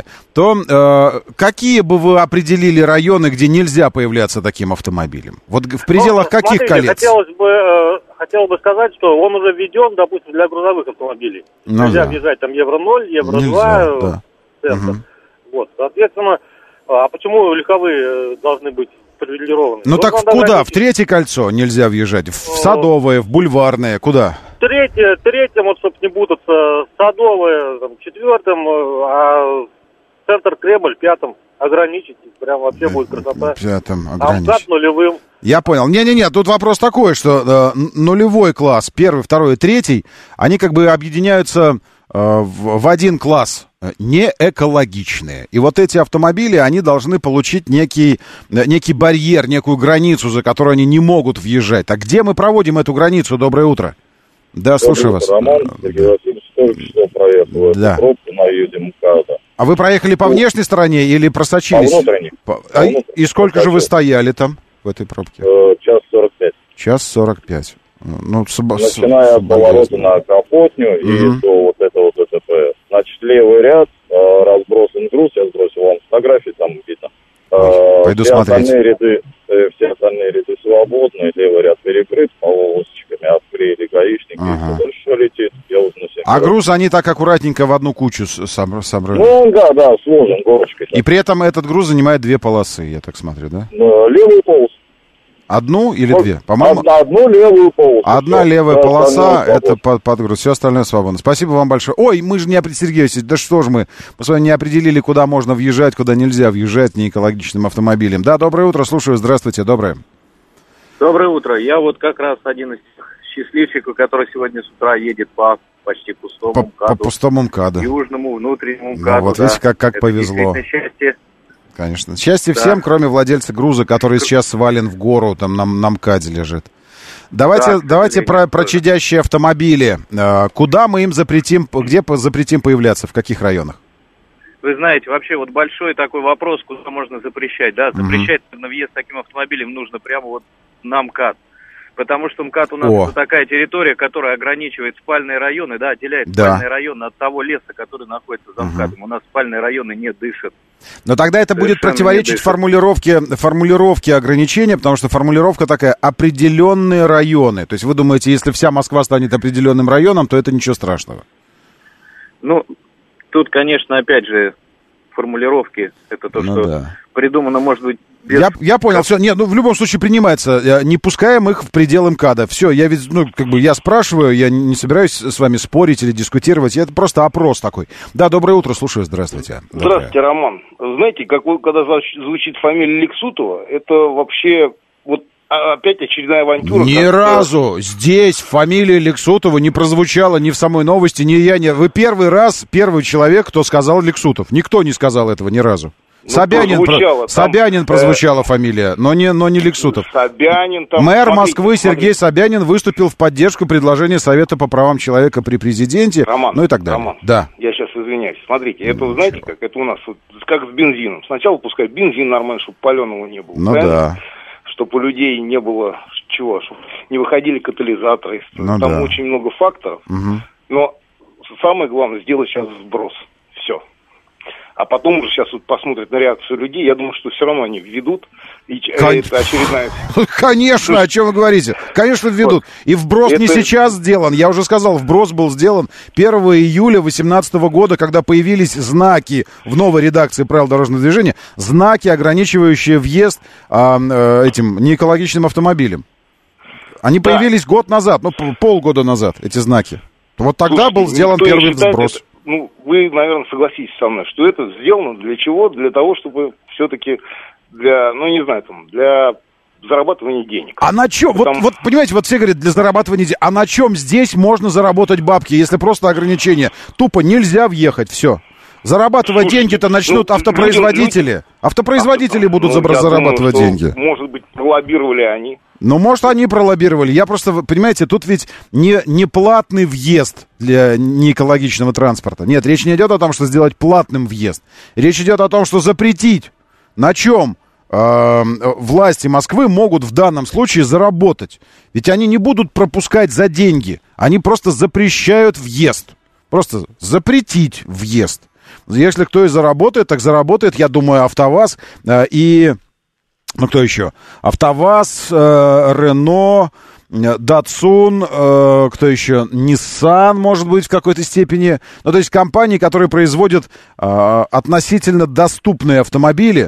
B: то какие бы вы определили районы, где нельзя появляться таким автомобилем? Вот в пределах каких колец?
L: Хотел бы сказать, что он уже введен, допустим, для грузовых автомобилей. Нельзя въезжать там Евро-0, Евро-2, центр. Вот, соответственно, а почему легковые должны быть привилегированы?
B: Ну так куда? В третье кольцо нельзя въезжать? В Садовое, в Бульварное, куда?
L: Третьем, вот, чтобы не путаться, Садовое, четвертым, а центр Кремль, пятым. Ограничить, прям вообще будет красота.
B: Пятым
L: ограничить. А МКАД нулевым.
B: Я понял. Не-не-не, тут вопрос такой, что нулевой класс, первый, второй, третий, они как бы объединяются в один класс, не экологичные. И вот эти автомобили, они должны получить некий барьер, некую границу, за которую они не могут въезжать. А где мы проводим эту границу? Доброе утро. Да, слушаю вас.
M: Роман, Сергей Васильевич, только что проехал эту пробку на юге МКАДа.
B: А вы проехали по внешней стороне или просочились?
M: По внутренней.
B: И сколько же вы стояли там, в этой пробке?
M: Час 45.
B: Час 45. Ну,
M: начиная от поворота на Капотню и до вот этого ДТП. Значит, левый ряд, разбросан груз, я сбросил вам фотографии, там видно.
B: Пойду смотреть.
M: Все остальные ряды свободны, левый ряд перекрыт полосочками, открыли гаишники, все летит, я уже на себя.
B: А груз они так аккуратненько в одну кучу собрали?
M: Ну, да, сложен, горочкой.
B: И при этом этот груз занимает две полосы, я так смотрю, да?
M: Левую полосу.
B: Одну или две? По-моему,
M: одну левую полосу.
B: Одна левая полоса, это под груз, все остальное свободно. Спасибо вам большое. Ой, мы же не определили, Сергей Васильевич, да что ж мы с вами не определили, куда можно въезжать, куда нельзя въезжать неэкологичным автомобилем. Да, доброе утро, слушаю, здравствуйте, доброе.
N: Доброе утро, я вот как раз один из счастливчиков, который сегодня с утра едет по почти пустому МКАДу.
B: По пустому МКАДу.
N: Южному, внутреннему МКАДу.
B: Ну, вот видите, как повезло.
N: Счастье.
B: Конечно. Счастье всем, кроме владельца груза, который сейчас свален в гору, там на МКАДе лежит. Давайте про чадящие автомобили. Куда мы им запретим, где запретим появляться, в каких районах?
N: Вы знаете, вообще вот большой такой вопрос, куда можно запрещать, да? Запрещать на въезд таким автомобилем нужно прямо вот на МКАД. Потому что МКАД у нас это такая территория, которая ограничивает спальные районы, да, отделяет спальные районы от того леса, который находится за МКАДом. У нас спальные районы не дышат.
B: Но тогда это будет противоречить формулировке ограничения, потому что формулировка такая: определенные районы. То есть вы думаете, если вся Москва станет определенным районом, то это ничего страшного?
N: Ну, тут, конечно, опять же, формулировки, это то, что придумано, может быть, без...
B: Я понял, все, нет, ну в любом случае принимается, не пускаем их в пределы МКАДа. Все, я ведь, я спрашиваю, я не собираюсь с вами спорить или дискутировать, это просто опрос такой. Да, доброе утро, слушаю, здравствуйте.
O: Здравствуйте, Роман. Знаете, когда звучит фамилия Лексутова, это вообще вот опять очередная авантюра.
B: Ни разу здесь фамилия Лексутова не прозвучала ни в самой новости, ни я, ни... Вы первый человек, кто сказал Лексутов. Никто не сказал этого ни разу. Собянин прозвучала фамилия, но не Лексутов.
O: Собянин там...
B: Мэр Москвы Сергей Собянин выступил в поддержку предложения Совета по правам человека при президенте,
O: Роман,
B: ну и так далее.
O: Роман,
B: да.
O: Я сейчас извиняюсь. Смотрите, это, знаете как, это у нас вот, как с бензином. Сначала пускай бензин нормально, чтобы паленого не было.
B: Ну да.
O: Чтобы у людей не было чего, чтобы не выходили катализаторы.
B: Ну,
O: там очень много факторов.
B: Угу.
O: Но самое главное сделать сейчас сброс. Все. А потом уже сейчас вот посмотрят на реакцию людей. Я думаю, что все равно они введут. И это очередная...
B: Конечно, о чем вы говорите? Конечно, введут. И вброс не сейчас сделан. Я уже сказал, вброс был сделан 1 июля 2018 года, когда появились знаки в новой редакции правил дорожного движения, знаки, ограничивающие въезд этим неэкологичным автомобилям. Они появились год назад, полгода назад, эти знаки. Вот тогда был сделан первый вброс.
O: Вы, наверное, согласитесь со мной, что это сделано для чего? Для того, чтобы все-таки для зарабатывания денег.
B: А на чем? Вот, понимаете, вот все говорят, для зарабатывания денег. А на чем здесь можно заработать бабки, если просто ограничение? Тупо нельзя въехать, все. Зарабатывать деньги-то начнут автопроизводители. Автопроизводители будут зарабатывать деньги.
O: Может быть, пролоббировали они.
B: Ну, может, они пролоббировали. Я просто, понимаете, тут ведь не платный въезд для неэкологичного транспорта. Нет, речь не идет о том, что сделать платным въезд. Речь идет о том, что запретить. На чем власти Москвы могут в данном случае заработать? Ведь они не будут пропускать за деньги. Они просто запрещают въезд. Просто запретить въезд. Если кто и заработает, так заработает, я думаю, АвтоВАЗ и... Ну, кто еще? АвтоВАЗ, Рено, Датсун, кто еще? Nissan, может быть, в какой-то степени. Ну, то есть компании, которые производят относительно доступные автомобили,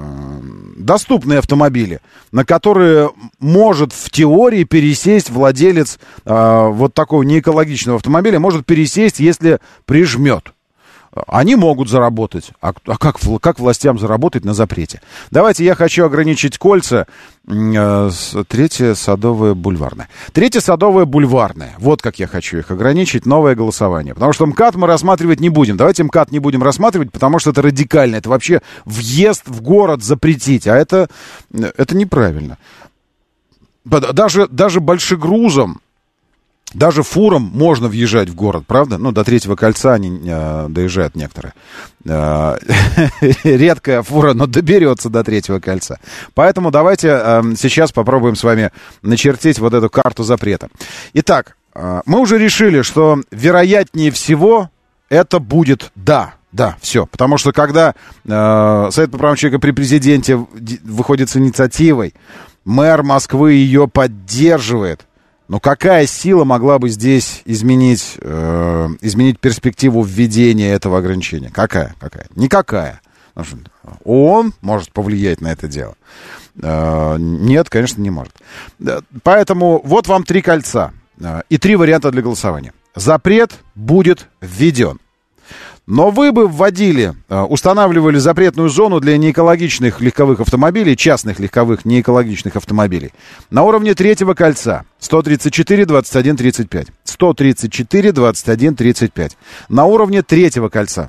B: на которые может в теории пересесть владелец вот такого неэкологичного автомобиля, может пересесть, если прижмет. Они могут заработать. А как властям заработать на запрете? Давайте я хочу ограничить кольца. 3-я Садовая Бульварная. 3-я Садовая Бульварная. Вот как я хочу их ограничить. Новое голосование. Потому что МКАД мы рассматривать не будем. Давайте МКАД не будем рассматривать, потому что это радикально. Это вообще въезд в город запретить. А это неправильно. Даже большегрузом, даже фурам можно въезжать в город, правда? Ну, до 3-го кольца они доезжают некоторые. Редкая фура, но доберется до 3-го кольца. Поэтому давайте сейчас попробуем с вами начертить вот эту карту запрета. Итак, мы уже решили, что вероятнее всего это будет да. Да, все. Потому что когда Совет по правам человека при президенте выходит с инициативой, мэр Москвы ее поддерживает. Но какая сила могла бы здесь изменить перспективу введения этого ограничения? Какая? Никакая. ООН может повлиять на это дело. Нет, конечно, не может. Поэтому вот вам 3 кольца и 3 варианта для голосования. Запрет будет введен. Но вы бы устанавливали запретную зону для неэкологичных легковых автомобилей, частных легковых неэкологичных автомобилей, на уровне 3-го кольца 134, 21, 35. 134, 21, 35. На уровне 3-го кольца.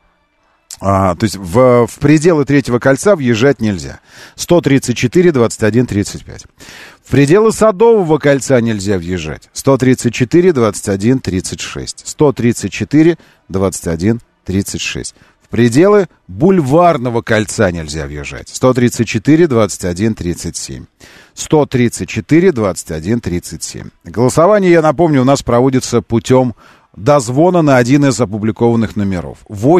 B: То есть в пределы 3-го кольца въезжать нельзя. 134, 21, 35. В пределы Садового кольца нельзя въезжать. 134, 21, 36. 134, 21, 36. В пределы Бульварного кольца нельзя въезжать. 134, 21, 37. 134, 21, 37. Голосование, я напомню, у нас проводится путем дозвона на один из опубликованных номеров.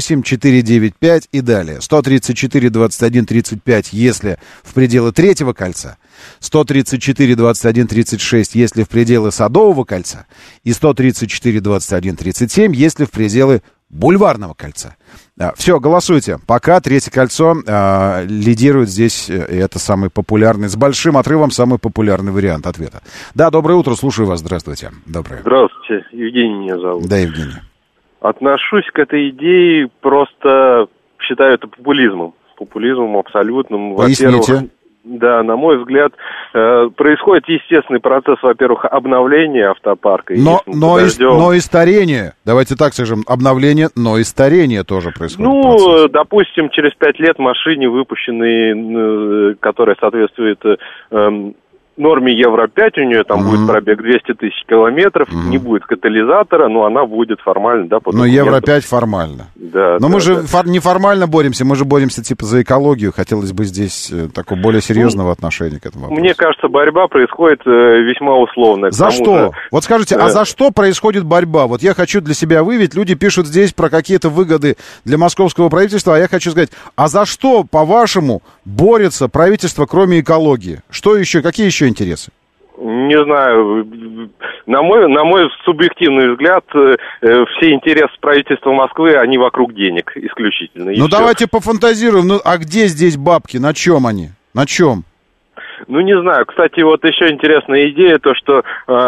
B: 8495 и далее. 134, 21, 35, если в пределы 3-го кольца. 134, 21, 36, если в пределы Садового кольца. И 134, 21, 37, если в пределы Бульварного кольца. Все, голосуйте. Пока 3-е кольцо лидирует здесь, и это самый популярный, с большим отрывом, самый популярный вариант ответа. Да, доброе утро, слушаю вас, здравствуйте. Доброе.
P: Здравствуйте, Евгений меня зовут.
B: Да, Евгений.
P: Отношусь к этой идее, просто считаю это популизмом. Популизмом абсолютным.
B: Поясните.
P: Да, на мой взгляд, происходит естественный процесс, во-первых, обновления автопарка.
B: Но и старение. Давайте так скажем, обновление, но и старение тоже происходит.
P: Ну, допустим, через 5 лет машине, выпущенной, которая соответствует норме Евро-5, у нее там будет пробег 200 тысяч километров, не будет катализатора, но она будет формально, да, по
B: документам. Но Евро-5 формально.
P: Да.
B: Но мы же неформально боремся, мы же боремся типа за экологию. Хотелось бы здесь такого более серьезного отношения к этому вопросу.
P: Мне кажется, борьба происходит весьма условно.
B: За что? Вот скажите, а за что происходит борьба? Вот я хочу для себя выявить, люди пишут здесь про какие-то выгоды для московского правительства, а я хочу сказать, а за что, по-вашему, борется правительство, кроме экологии? Что еще, какие еще интересы?
P: Не знаю, на мой субъективный взгляд, все интересы правительства Москвы, они вокруг денег исключительно.
B: Ну давайте пофантазируем, а где здесь бабки, на чем они, на чем?
P: Ну не знаю, кстати, вот еще интересная идея, то что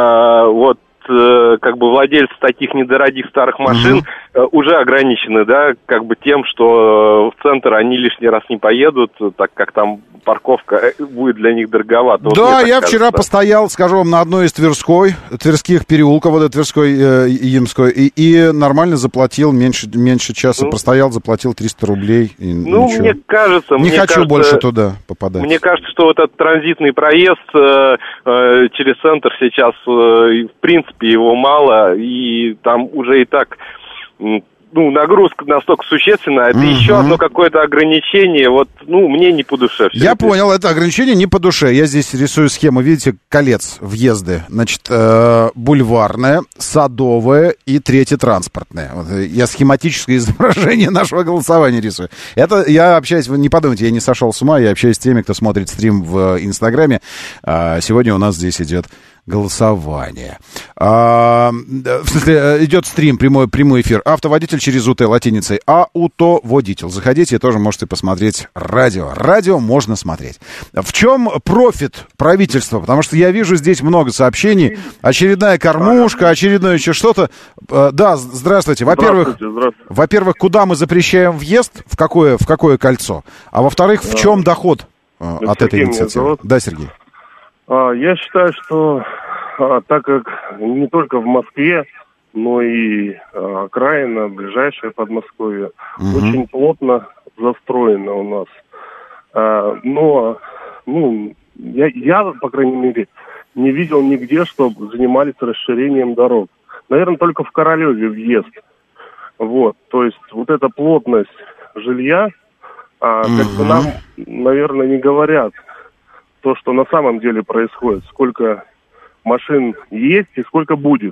P: как бы владельцы таких недорогих старых машин уже ограничены, да, как бы тем, что в центр они лишний раз не поедут, так как там парковка будет для них дорговато.
B: Да, я вчера постоял, скажу вам, на одной из Тверских переулков, вот Тверской и Ямской, и нормально заплатил, меньше часа простоял, заплатил 300 рублей. И
P: ну, ничего. Мне кажется...
B: Не хочу больше туда попадать.
P: Мне кажется, что вот этот транзитный проезд через центр сейчас, в принципе, его мало, и там уже и так... Ну, нагрузка настолько существенная, это еще одно какое-то ограничение, вот, ну, мне не по душе.
B: Я понял, это ограничение не по душе. Я здесь рисую схему, видите, колец въезды. Значит, бульварное, садовое и третье транспортное. Вот, я схематическое изображение нашего голосования рисую. Это я общаюсь, вы не подумайте, я не сошел с ума, я общаюсь с теми, кто смотрит стрим в Инстаграме. Сегодня у нас здесь идет голосование. В смысле, идет стрим, прямой эфир. Автоводитель через УТ латиницей. Аутоводитель. Заходите, тоже можете посмотреть радио. Радио можно смотреть. В чем профит правительства? Потому что я вижу здесь много сообщений. Очередная кормушка, очередное еще что-то. Да, здравствуйте. Во-первых, куда мы запрещаем въезд? В какое кольцо? А во-вторых, в чем доход от этой инициативы? Да, Сергей.
L: Я считаю, что так как не только в Москве, но и окраина, ближайшее Подмосковье, очень плотно застроено у нас. Но, я, по крайней мере, не видел нигде, чтобы занимались расширением дорог. Наверное, только в Королеве въезд. Вот, то есть вот эта плотность жилья, как бы нам, наверное, не говорят то, что на самом деле происходит, сколько машин есть и сколько будет.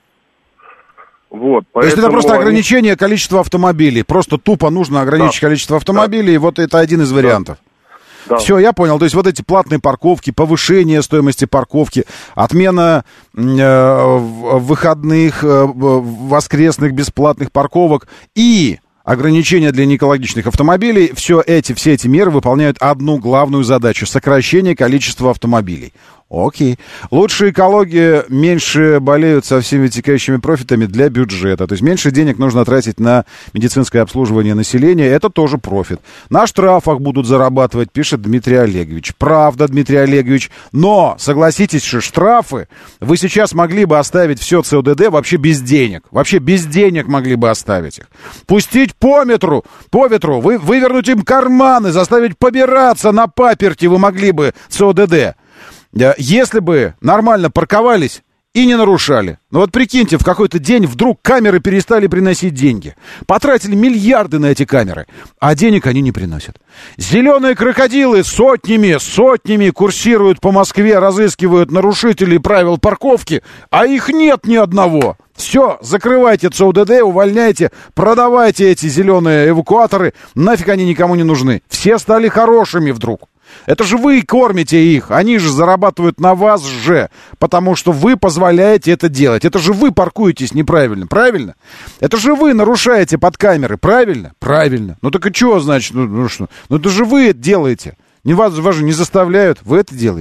L: Вот,
B: то есть это просто ограничение количества автомобилей. Просто тупо нужно ограничить количество автомобилей, и вот это один из вариантов. Да. Все, я понял. То есть вот эти платные парковки, повышение стоимости парковки, отмена выходных, воскресных бесплатных парковок и ограничения для неэкологичных автомобилей, все эти меры выполняют одну главную задачу — сокращение количества автомобилей. Окей. Лучше экология, меньше болеют со всеми вытекающими профитами для бюджета. То есть меньше денег нужно тратить на медицинское обслуживание населения. Это тоже профит. На штрафах будут зарабатывать, пишет Дмитрий Олегович. Правда, Дмитрий Олегович. Но, согласитесь, что штрафы вы сейчас могли бы оставить все ЦОДД вообще без денег. Вообще без денег могли бы оставить их. Пустить по ветру, вывернуть им карманы, заставить побираться на паперти вы могли бы ЦОДД. Если бы нормально парковались и не нарушали. Ну вот прикиньте, в какой-то день вдруг камеры перестали приносить деньги. Потратили миллиарды на эти камеры, а денег они не приносят. Зеленые крокодилы сотнями курсируют по Москве, разыскивают нарушителей правил парковки, а их нет ни одного. Все, закрывайте ЦОДД, увольняйте, продавайте эти зеленые эвакуаторы, нафиг они никому не нужны. Все стали хорошими вдруг. Это же вы кормите их, они же зарабатывают на вас же, потому что вы позволяете это делать. Это же вы паркуетесь неправильно, правильно? Это же вы нарушаете под камеры, правильно? Правильно. Ну так и что значит? Ну это же вы это делаете. Вас же не заставляют, вы это делаете.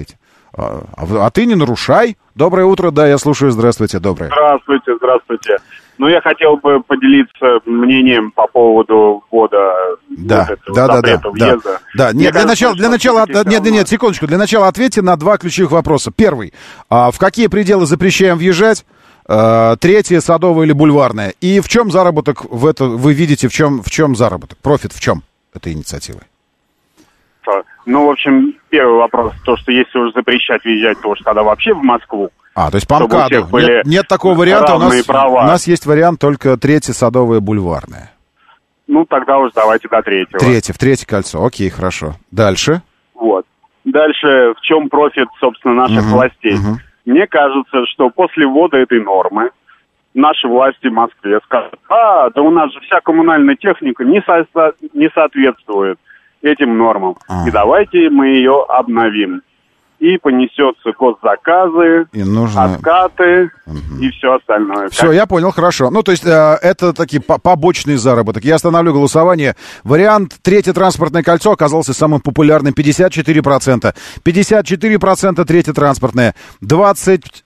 B: А ты не нарушай. Доброе утро, да, я слушаю, здравствуйте, доброе.
Q: Здравствуйте. Ну, я хотел бы поделиться мнением по поводу ввода запрета въезда.
B: Да, нет, для начала, секундочку, для начала ответьте на два ключевых вопроса. Первый, в какие пределы запрещаем въезжать? Третье, садовое или бульварное? И в чем заработок вы видите, в чем заработок? Профит в чем этой инициативы?
Q: Ну, в общем, первый вопрос, то, что если уж запрещать въезжать, то уж тогда вообще в Москву.
B: То есть по МКАДу. Нет такого варианта, у нас есть вариант только третье, садовое, бульварное.
Q: Ну, тогда уж давайте до третьего.
B: В третье кольцо, окей, хорошо. Дальше?
Q: Вот. Дальше, в чем профит, собственно, наших властей? Мне кажется, что после ввода этой нормы наши власти в Москве скажут, да у нас же вся коммунальная техника не соответствует этим нормам. И давайте мы ее обновим. И понесется госзаказы, откаты и все остальное.
B: Все, я понял, хорошо. Ну, то есть это такие побочный заработок. Я остановлю голосование. Вариант третье транспортное кольцо оказался самым популярным. 54%. 54% третье транспортное. 26.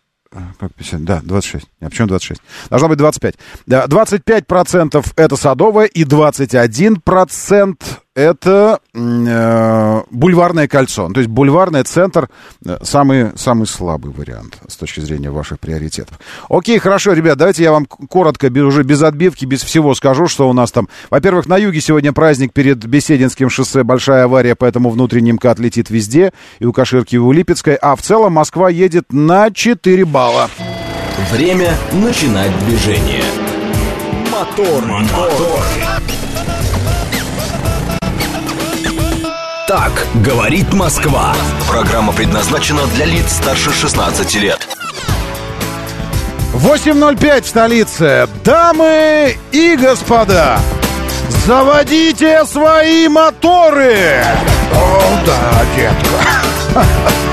B: А почему 26? Должно быть 25. 25% это садовое и 21% это бульварное кольцо. То есть бульварный центр самый слабый вариант с точки зрения ваших приоритетов. Окей, хорошо, ребят, давайте я вам коротко, уже без отбивки, без всего скажу, что у нас там. Во-первых, на юге сегодня праздник перед Бесединским шоссе, большая авария, поэтому внутренний МКАД летит везде, и у Каширки, и у Липецкой. А в целом Москва едет на 4 балла.
A: Время начинать движение. Мотор. Так говорит Москва. Программа предназначена для лиц старше 16 лет.
B: 8:05 в столице. Дамы и господа, заводите свои моторы! О, да, детка.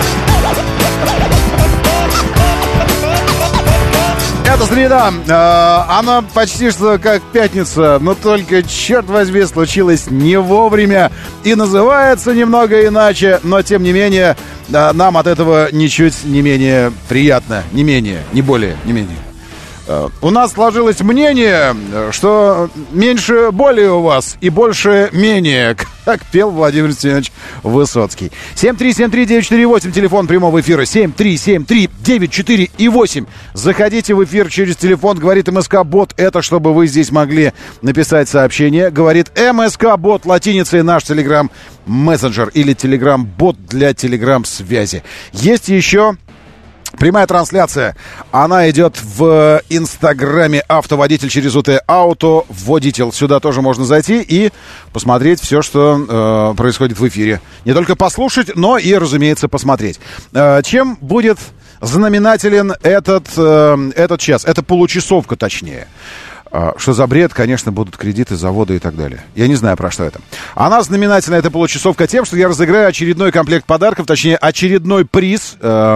B: Это среда. Она почти что как пятница, но только, черт возьми, случилось не вовремя и называется немного иначе, но тем не менее нам от этого ничуть не менее приятно, не менее, не более, не менее. У нас сложилось мнение, что меньше боли у вас и больше менее, как пел Владимир Семенович Высоцкий. 7373948, телефон прямого эфира, 7373948. Заходите в эфир через телефон, говорит МСК-бот, это чтобы вы здесь могли написать сообщение. Говорит МСК-бот, латиницей наш телеграм-мессенджер или телеграм-бот для телеграм-связи. Есть еще... прямая трансляция, она идет в инстаграме «Автоводитель» через УТ «Ауто Водитель». Сюда тоже можно зайти и посмотреть все, что происходит в эфире. Не только послушать, но и, разумеется, посмотреть. Чем будет знаменателен этот час? Это получасовка, точнее. Что за бред, конечно, будут кредиты, заводы и так далее. Я не знаю, про что это. Она знаменательна, эта получасовка, тем, что я разыграю очередной комплект подарков, точнее, очередной приз,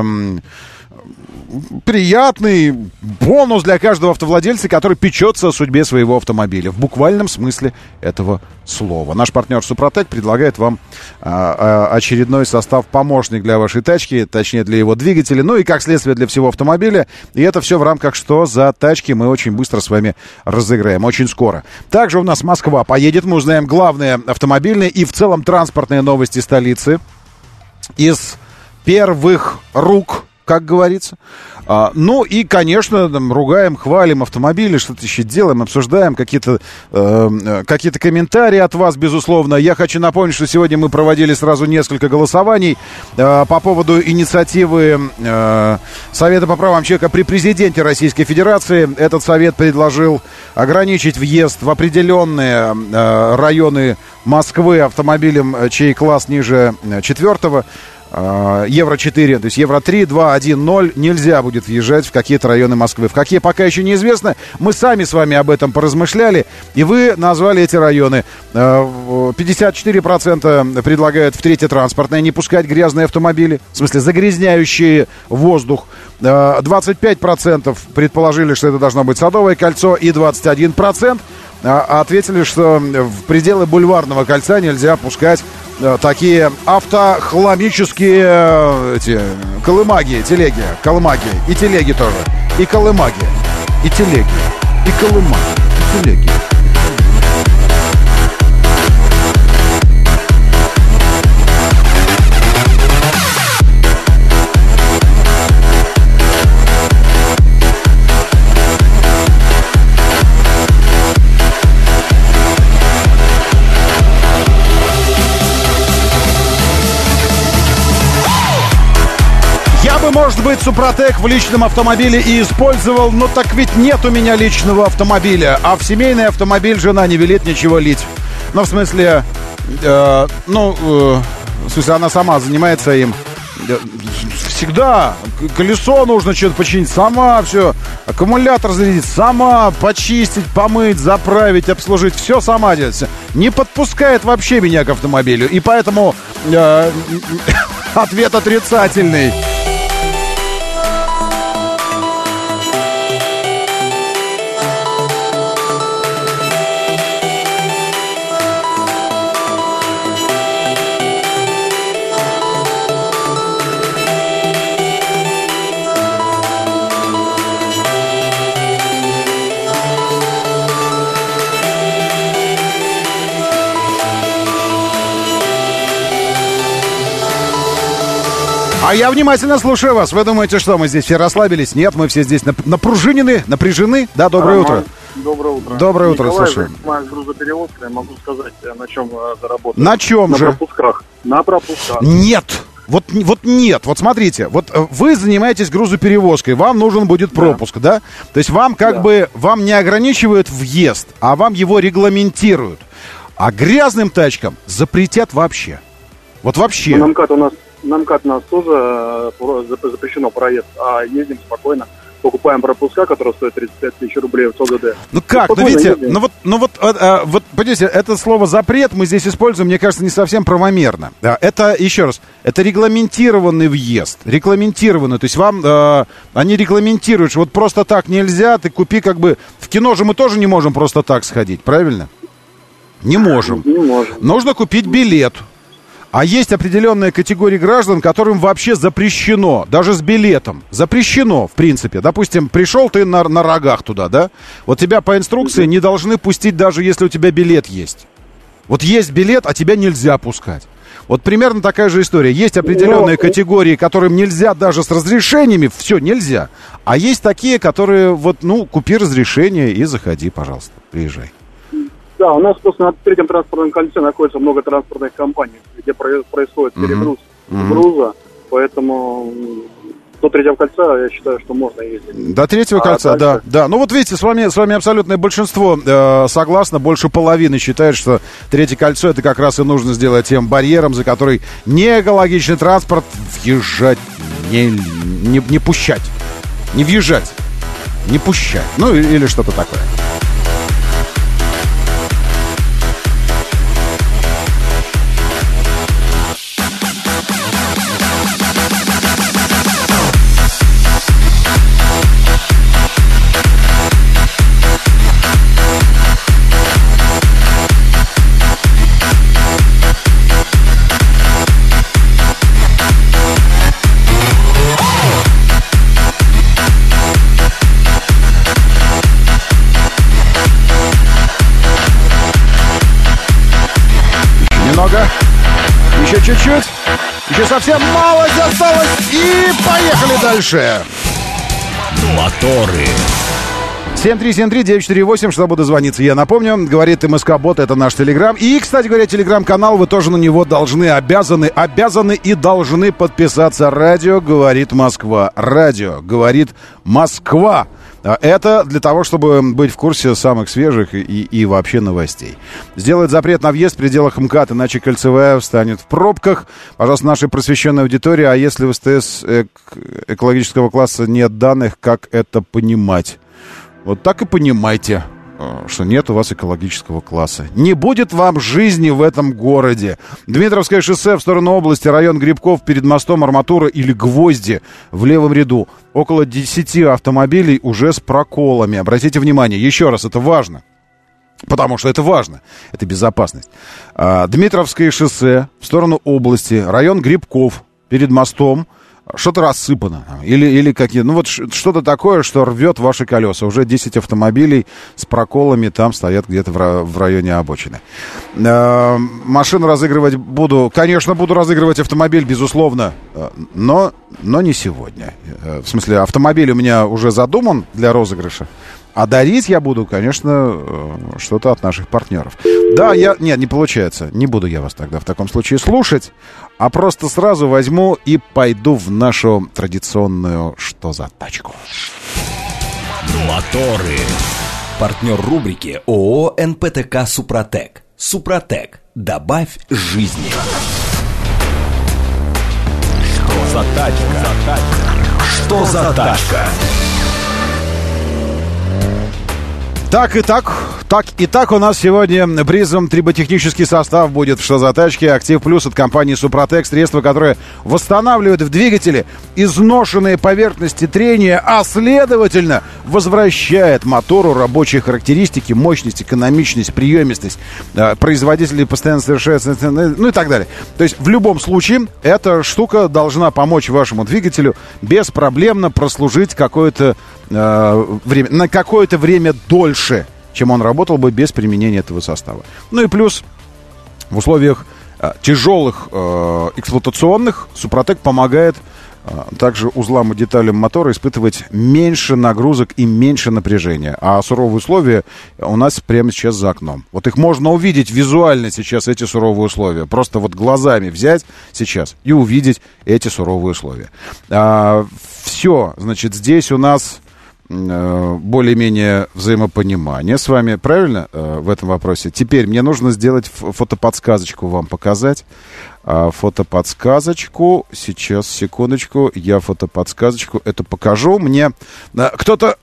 B: приятный бонус для каждого автовладельца, который печется о судьбе своего автомобиля. В буквальном смысле этого слова. Наш партнер Супротек предлагает вам очередной состав-помощник для вашей тачки, точнее для его двигателя, ну и как следствие для всего автомобиля. И это все в рамках «Что за тачки» мы очень быстро с вами разыграем, очень скоро. Также у нас Москва поедет, мы узнаем главные автомобильные и в целом транспортные новости столицы из первых рук, как говорится. Ну и, конечно, там, ругаем, хвалим автомобили, что-то еще делаем, обсуждаем, какие-то комментарии от вас, безусловно. Я хочу напомнить, что сегодня мы проводили сразу несколько голосований по поводу инициативы Совета по правам человека при президенте Российской Федерации. Этот совет предложил ограничить въезд в определенные районы Москвы автомобилем, чей класс ниже 4-го. Евро-4, то есть Евро-3, 2, 1, 0 нельзя будет въезжать в какие-то районы Москвы. В какие пока еще неизвестно. Мы сами с вами об этом поразмышляли, и вы назвали эти районы. 54% предлагают в третье транспортное не пускать грязные автомобили, в смысле загрязняющие воздух. 25% предположили, что это должно быть Садовое кольцо, и 21% ответили, что в пределы Бульварного кольца нельзя пускать такие автохламические эти колымаги, телеги, колымаги, и телеги тоже, и колымаги, и телеги, и колымаги, и телеги. Может быть, Супротек в личном автомобиле и использовал, но так ведь нет у меня личного автомобиля, а в семейный автомобиль жена не велит ничего лить. Ну, в смысле, она сама занимается им. Всегда колесо нужно что-то починить сама, все, аккумулятор зарядить сама, почистить, помыть, заправить, обслужить, все сама делает. Не подпускает вообще меня к автомобилю, и поэтому ответ отрицательный. А я внимательно слушаю вас. Вы думаете, что мы здесь все расслабились? Нет, мы все здесь напряжены. Да, доброе утро.
R: Доброе утро.
B: Доброе утро, слушаю.
R: Николай, грузоперевозка, я могу сказать, на чем заработать.
B: На чем же?
R: На пропусках.
B: Нет. Вот нет. Вот смотрите, вот вы занимаетесь грузоперевозкой, вам нужен будет пропуск, да? То есть вам вам не ограничивают въезд, а вам его регламентируют. А грязным тачкам запретят вообще. Вот вообще.
R: На МКАД у нас тоже запрещено проезд, а ездим спокойно. Покупаем пропуска, которые стоят 35 тысяч рублей в СОГД.
B: Ну как, видите, понимаете, это слово «запрет» мы здесь используем, мне кажется, не совсем правомерно. Это, еще раз, это регламентированный въезд, регламентированный, то есть вам, они регламентируют, что вот просто так нельзя, ты купи в кино же мы тоже не можем просто так сходить, правильно? Не можем. Нужно купить билет. А есть определенная категория граждан, которым вообще запрещено, даже с билетом, запрещено, в принципе. Допустим, пришел ты на рогах туда, да? Вот тебя по инструкции не должны пустить, даже если у тебя билет есть. Вот есть билет, а тебя нельзя пускать. Вот примерно такая же история. Есть определенные категории, которым нельзя даже с разрешениями, все, нельзя. А есть такие, которые, купи разрешение и заходи, пожалуйста, приезжай.
R: Да, у нас просто на третьем транспортном кольце находится много транспортных компаний, где происходит перегруз груза, поэтому до третьего кольца я считаю, что можно ездить.
B: До третьего кольца, дальше... да. Ну вот видите, с вами абсолютное большинство согласно, больше половины считает, что третье кольцо это как раз и нужно сделать тем барьером, за который неэкологичный транспорт въезжать не пущать, не въезжать, не пущать, или что-то такое. Еще чуть-чуть. Еще совсем малость осталось. И поехали дальше.
A: Моторы.
B: 7373948, чтобы дозвониться, я напомню. Говорит МСК-бот, это наш Телеграм. И, кстати говоря, Телеграм-канал, вы тоже на него обязаны и должны подписаться. Радио говорит Москва. Радио говорит Москва. Это для того, чтобы быть в курсе самых свежих и вообще новостей. Сделать запрет на въезд в пределах МКАД, иначе кольцевая встанет в пробках. Пожалуйста, нашей просвещенной аудитории, а если в СТС экологического класса нет данных, как это понимать? Вот так и понимайте, что нет у вас экологического класса. Не будет вам жизни в этом городе. Дмитровское шоссе в сторону области, район Грибков, перед мостом Арматура или Гвозди в левом ряду. Около 10 автомобилей уже с проколами. Обратите внимание, еще раз, это важно. Потому что это важно, это безопасность. Дмитровское шоссе в сторону области, район Грибков, перед мостом, что-то рассыпано. Или какие-то, ну вот что-то такое, что рвет ваши колеса. Уже 10 автомобилей с проколами там стоят где-то в районе обочины. Машину разыгрывать буду. Конечно, буду разыгрывать автомобиль, безусловно, но не сегодня. В смысле, автомобиль у меня уже задуман для розыгрыша. А дарить я буду, конечно, что-то от наших партнеров. Да, нет, не получается. Не буду я вас тогда в таком случае слушать, а просто сразу возьму и пойду в нашу традиционную «Что за тачку?».
A: Моторы. Партнер рубрики ООО «НПТК Супротек». Супротек. Добавь жизни. Что за тачка? Что за тачка?
B: Так у нас сегодня призом триботехнический состав будет «Что за тачки?» Актив Плюс от компании Супротек. Средство, которое восстанавливает в двигателе изношенные поверхности трения, а следовательно возвращает мотору рабочие характеристики, мощность, экономичность, приемистость. Производители постоянно совершают, ну и так далее. То есть в любом случае эта штука должна помочь вашему двигателю беспроблемно прослужить какое-то время, на какое-то время дольше, чем он работал бы без применения этого состава. Ну и плюс в условиях тяжелых эксплуатационных Супротек помогает также узлам и деталям мотора испытывать меньше нагрузок и меньше напряжения. А суровые условия у нас прямо сейчас за окном. Вот их можно увидеть визуально сейчас, эти суровые условия. Просто вот глазами взять сейчас и увидеть эти суровые условия. Все, значит, здесь у нас более-менее взаимопонимание с вами, правильно, в этом вопросе? Теперь мне нужно сделать фотоподсказочку, вам показать. Фотоподсказочку. Сейчас, секундочку. Я фотоподсказочку эту покажу. Мне кто-то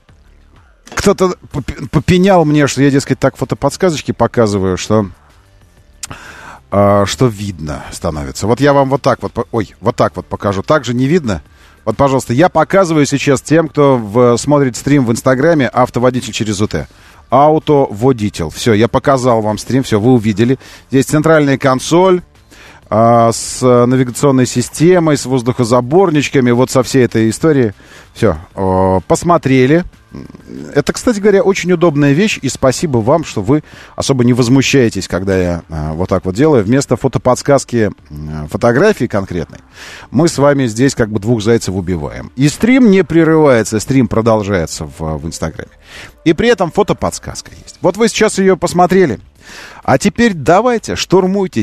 B: попенял мне, что я, дескать, так фотоподсказочки показываю, что видно становится. Вот я вам вот так вот покажу. Так же не видно? Вот, пожалуйста, я показываю сейчас тем, кто смотрит стрим в Инстаграме, автоводитель через УТ. Автоводитель. Все, я показал вам стрим, все, вы увидели. Здесь центральная консоль с навигационной системой, с воздухозаборничками, вот со всей этой историей. Все, посмотрели. Это, кстати говоря, очень удобная вещь, и спасибо вам, что вы особо не возмущаетесь, когда я вот так вот делаю. Вместо фотоподсказки фотографии конкретной мы с вами здесь как бы двух зайцев убиваем. И стрим не прерывается, стрим продолжается в Инстаграме. И при этом фотоподсказка есть. Вот вы сейчас ее посмотрели. А теперь давайте штурмуйте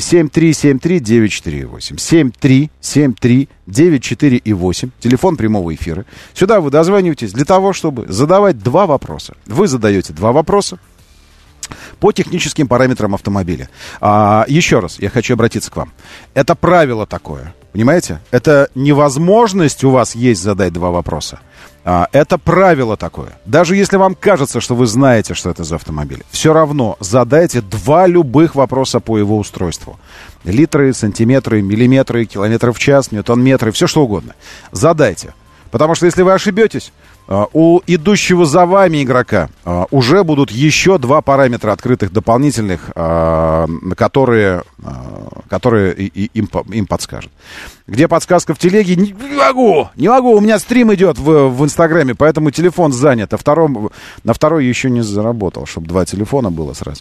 B: 7373948. 7373948. Телефон прямого эфира. Сюда вы дозваниваетесь для того, чтобы задавать два вопроса. Вы задаете два вопроса по техническим параметрам автомобиля. Еще раз я хочу обратиться к вам. Это правило такое. Понимаете? Это невозможность у вас есть задать два вопроса. Это правило такое. Даже если вам кажется, что вы знаете, что это за автомобиль, все равно задайте два любых вопроса по его устройству. Литры, сантиметры, миллиметры, километры в час, ньютон-метры, все что угодно. Задайте. Потому что если вы ошибетесь, у идущего за вами игрока уже будут еще два параметра открытых дополнительных, которые им подскажут. Где подсказка в телеге? Не могу, у меня стрим идет в Инстаграме, поэтому телефон занят, на второй еще не заработал, чтобы два телефона было сразу.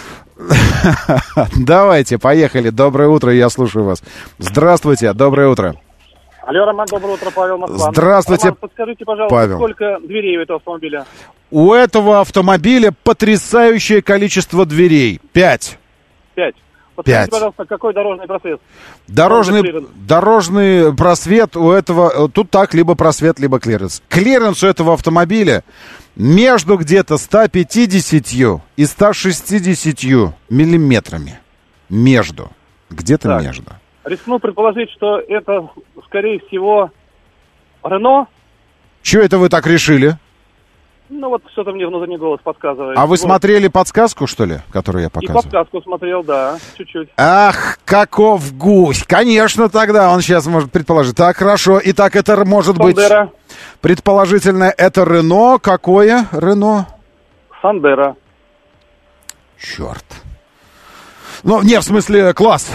B: Давайте, поехали. Доброе утро, я слушаю вас. Здравствуйте, доброе утро.
R: Алло, Роман, доброе утро, Павел, Москва.
B: Здравствуйте,
R: Роман, подскажите, пожалуйста,
B: Павел.
R: Сколько дверей у этого автомобиля?
B: У этого автомобиля потрясающее количество дверей. 5.
R: 5. Подскажите, пожалуйста, какой дорожный просвет?
B: Дорожный просвет у этого, тут так, либо просвет, либо клиренс. Клиренс у этого автомобиля между где-то 150 и 160 миллиметрами. Между. Где-то так. Между.
R: Рискну предположить, что это, скорее всего, Рено.
B: Чего это вы так решили?
R: Ну, вот что-то мне внутренний голос подсказывает.
B: А вы смотрели подсказку, что ли, которую я показывал?
R: И подсказку смотрел, да, чуть-чуть.
B: Ах, каков гусь! Конечно, тогда он сейчас может предположить. Так, хорошо. Итак, это может
R: Сандера.
B: Быть... Предположительно, это Рено. Какое Рено?
R: Сандера.
B: Черт. Ну, не, в смысле, класс.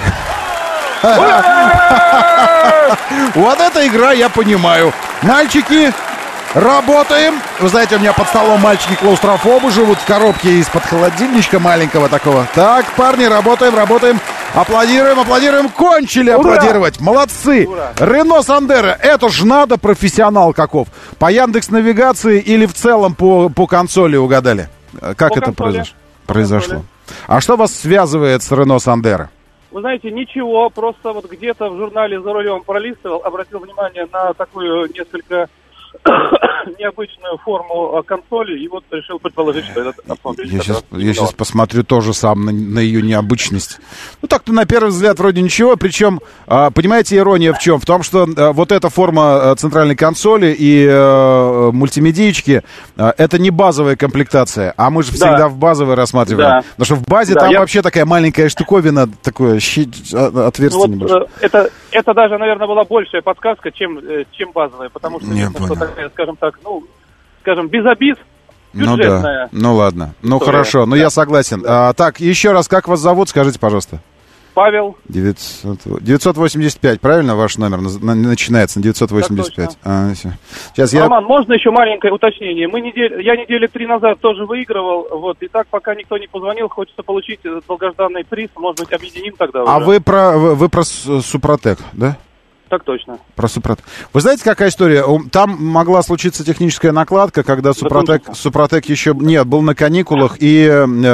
B: Вот эта игра, я понимаю. Мальчики, работаем. Вы знаете, у меня под столом мальчики-клаустрофобы живут в коробке из-под холодильничка маленького такого. Так, парни, работаем. Аплодируем. Кончили аплодировать. Молодцы. Рено Сандеро. Это ж надо, профессионал каков. По Яндекс.Навигации или в целом по консоли угадали? Как это произошло? А что вас связывает с Рено Сандеро?
R: Вы знаете, ничего, просто вот где-то в журнале «За рулем» пролистывал, обратил внимание на такую несколько необычную форму консоли, и вот решил предположить, что этот автомобиль...
B: Я сейчас посмотрю тоже сам на ее необычность. Ну, так-то на первый взгляд вроде ничего, причем, понимаете, ирония в чем? В том, что вот эта форма центральной консоли и мультимедиечки, это не базовая комплектация, а мы же всегда в базовой рассматриваем. Да. Потому что в базе там вообще такая маленькая штуковина, такое отверстие небольшое.
R: Это даже, наверное, была большая подсказка, чем базовая, потому что такая, скажем, без обид, бюджетная.
B: Ну ладно, хорошо, я согласен. Так, еще раз, как вас зовут, скажите, пожалуйста.
R: Павел.
B: 985, правильно ваш номер начинается на 985?
R: Сейчас Роман, можно еще маленькое уточнение? Я недели 3 назад тоже выигрывал, и так пока никто не позвонил, хочется получить долгожданный приз, может быть, объединим тогда уже.
B: А вы про Супротек, да?
R: Так точно.
B: Про Супротек. Вы знаете, какая история? Там могла случиться техническая накладка, когда Супротек еще был на каникулах, и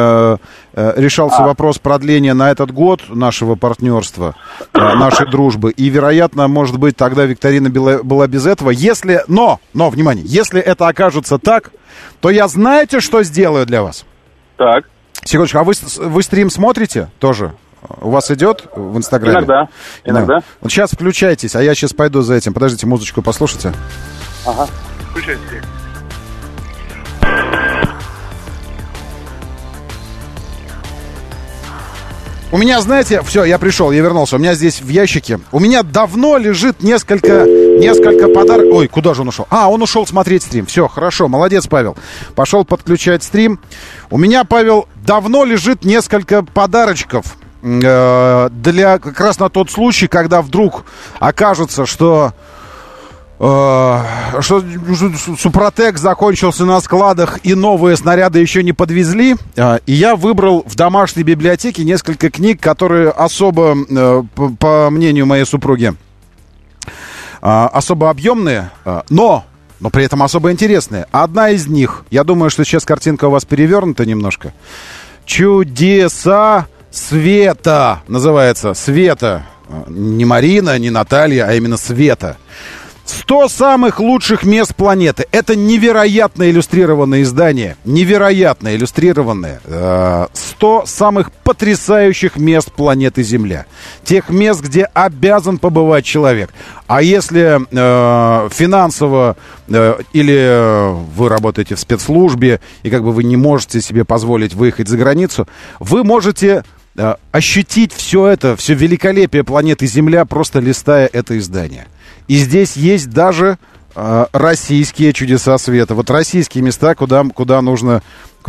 B: решался вопрос продления на этот год нашего партнерства, нашей дружбы. И, вероятно, может быть, тогда викторина была без этого. Но, внимание, если это окажется так, то я знаете, что сделаю для вас?
R: Так.
B: Секундочку, а вы стрим смотрите тоже? У вас идет в Инстаграме?
R: Иногда.
B: Вот сейчас включайтесь, а я сейчас пойду за этим. Подождите, музычку послушайте.
R: Ага, включайте.
B: У меня, знаете, все, я пришел, я вернулся. У меня здесь в ящике. У меня давно лежит несколько подарков. Ой, куда же он ушел? Он ушел смотреть стрим. Все, хорошо, молодец, Павел. Пошел подключать стрим. У меня, Павел, давно лежит несколько подарочков. Для как раз на тот случай, когда вдруг окажется, что Супротек закончился на складах и новые снаряды еще не подвезли. И я выбрал в домашней библиотеке несколько книг, которые особо, по мнению моей супруги, особо объемные, но при этом особо интересные. Одна из них, я думаю, что сейчас картинка у вас перевернута немножко. «Чудеса Света» называется. Света. Не Марина, не Наталья, а именно Света. 100 самых лучших мест планеты. Это невероятно иллюстрированное издание. Невероятно иллюстрированное. 100 самых потрясающих мест планеты Земля. Тех мест, где обязан побывать человек. А если финансово или вы работаете в спецслужбе, и как бы вы не можете себе позволить выехать за границу, вы можете ощутить все великолепие планеты Земля, просто листая это издание. И здесь есть даже российские чудеса света. Вот российские места, куда нужно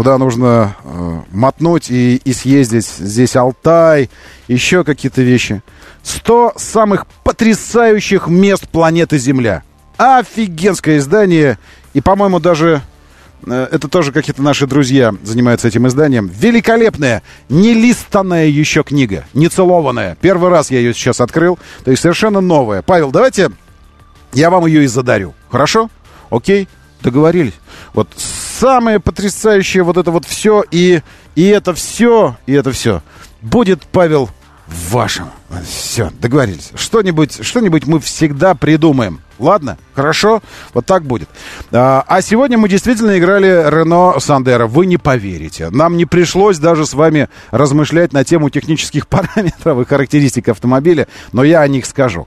B: мотнуть и съездить. Здесь Алтай, еще какие-то вещи. 100 самых потрясающих мест планеты Земля. Офигенское издание. И, по-моему, даже... Это тоже какие-то наши друзья занимаются этим изданием. Великолепная, не листанная еще книга, не целованная. Первый раз я ее сейчас открыл, то есть совершенно новая. Павел, давайте я вам ее и задарю. Хорошо? Окей? Договорились? Вот самое потрясающее вот это вот все, и это все, будет, Павел, вашим. Все, договорились. Что-нибудь мы всегда придумаем. Ладно? Хорошо? Вот так будет. А сегодня мы действительно играли Рено Сандеро. Вы не поверите. Нам не пришлось даже с вами размышлять на тему технических параметров и характеристик автомобиля, но я о них скажу.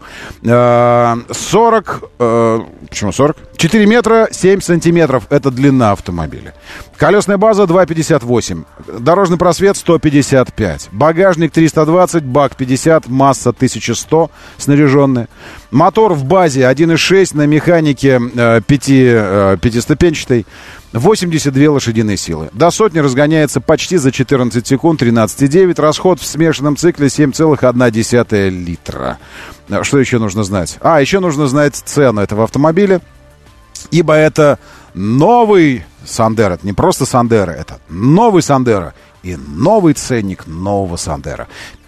B: 4 метра 7 сантиметров. Это длина автомобиля. Колесная база 2,58. Дорожный просвет 155. Багажник 320, бак 50, масса 1100 снаряженная. Мотор в базе 1,6 1.6 на механике пятиступенчатой. 82 лошадиные силы. До сотни разгоняется почти за 14 секунд, 13,9. Расход в смешанном цикле 7,1 литра. Что еще нужно знать? Еще нужно знать цену этого автомобиля, ибо это новый Сандеро. Это не просто Сандеро, это новый Сандеро и новый ценник нового Сандеро.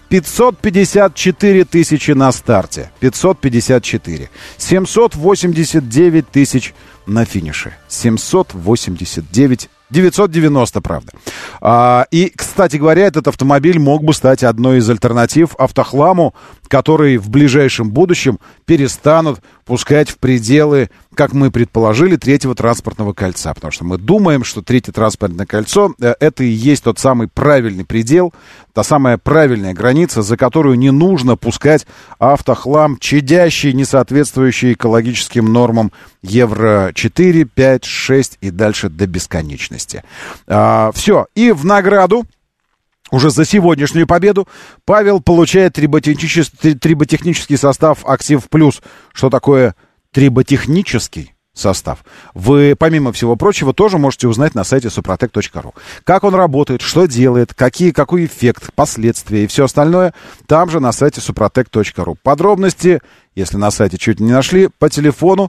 B: 554 тысячи на старте. 554. 789 тысяч на финише. 789. 990, правда. И, кстати говоря, этот автомобиль мог бы стать одной из альтернатив автохламу, который в ближайшем будущем перестанут пускать в пределы, как мы предположили, третьего транспортного кольца. Потому что мы думаем, что третье транспортное кольцо — это и есть тот самый правильный предел, та самая правильная граница, за которую не нужно пускать автохлам, чадящий, не соответствующий экологическим нормам Евро 4, 5, 6 и дальше до бесконечности. Все. И в награду уже за сегодняшнюю победу Павел получает триботехнический состав «Актив Плюс». Что такое триботехнический состав? Вы, помимо всего прочего, тоже можете узнать на сайте suprotec.ru. Как он работает, что делает, какой эффект, последствия и все остальное там же на сайте suprotec.ru. Подробности, если на сайте чуть не нашли, по телефону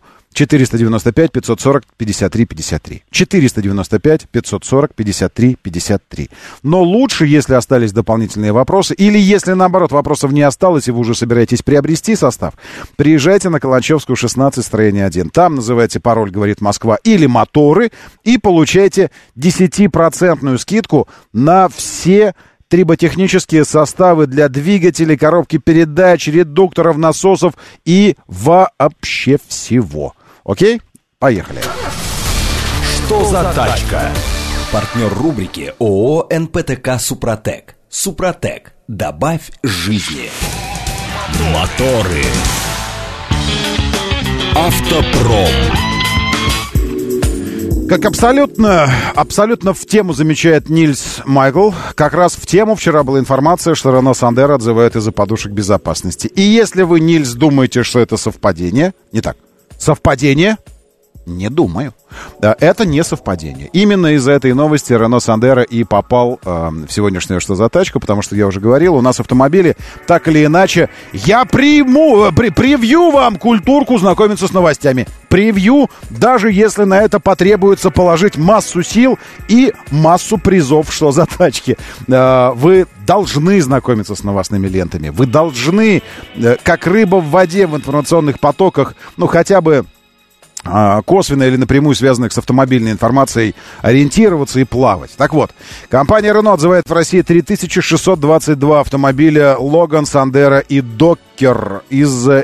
B: 495-540-53-53. 495-540-53-53. Но лучше, если остались дополнительные вопросы, или если, наоборот, вопросов не осталось, и вы уже собираетесь приобрести состав, приезжайте на Каланчевскую, 16, строение 1. Там называйте пароль «Говорит Москва» или «Моторы» и получайте 10% скидку на все триботехнические составы для двигателей, коробки передач, редукторов, насосов и вообще всего. Окей? Поехали.
A: Что за тачка? Партнер рубрики ООО «НПТК Супротек». Супротек. Добавь жизни. Моторы. Автопром.
B: Как абсолютно в тему замечает Нильс Майкл, как раз в тему вчера была информация, что Рено Сандеро отзывают из-за подушек безопасности. И если вы, Нильс, думаете, что это совпадение, не так. Совпадение? Не думаю. Это не совпадение. Именно из-за этой новости Рено Сандеро и попал в сегодняшнюю «Что за тачка», потому что я уже говорил, у нас автомобили, так или иначе, я превью вам культурку знакомиться с новостями. Превью, даже если на это потребуется положить массу сил и массу призов «Что за тачки». Вы должны знакомиться с новостными лентами. Вы должны, как рыба в воде в информационных потоках, хотя бы косвенно или напрямую связанных с автомобильной информацией, ориентироваться и плавать. Так вот, компания Renault отзывает в России 3622 автомобиля Logan, Sandero и Docker из-за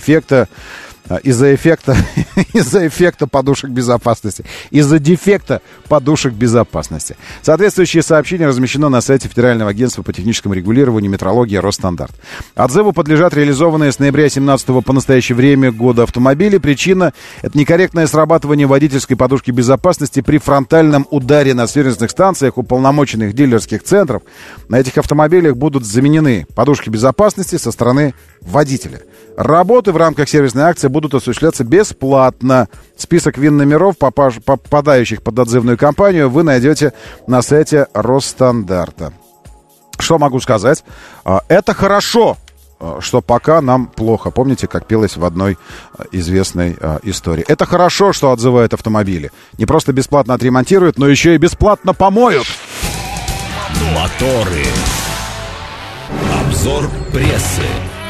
B: эффекта подушек безопасности. Из-за дефекта подушек безопасности. Соответствующее сообщение размещено на сайте Федерального агентства по техническому регулированию метрологии Росстандарт. Отзыву подлежат реализованные с ноября 2017 по настоящее время года автомобили. Причина — это некорректное срабатывание водительской подушки безопасности при фронтальном ударе на сервисных станциях уполномоченных дилерских центров. На этих автомобилях будут заменены подушки безопасности со стороны водителя. Работы в рамках сервисной акции будут осуществляться бесплатно. Список ВИН-номеров, попадающих под отзывную кампанию, вы найдете на сайте Росстандарта. Что могу сказать? Это хорошо, что пока нам плохо. Помните, как пелось в одной известной истории? Это хорошо, что отзывают автомобили. Не просто бесплатно отремонтируют, но еще и бесплатно помоют.
A: Моторы. Обзор прессы.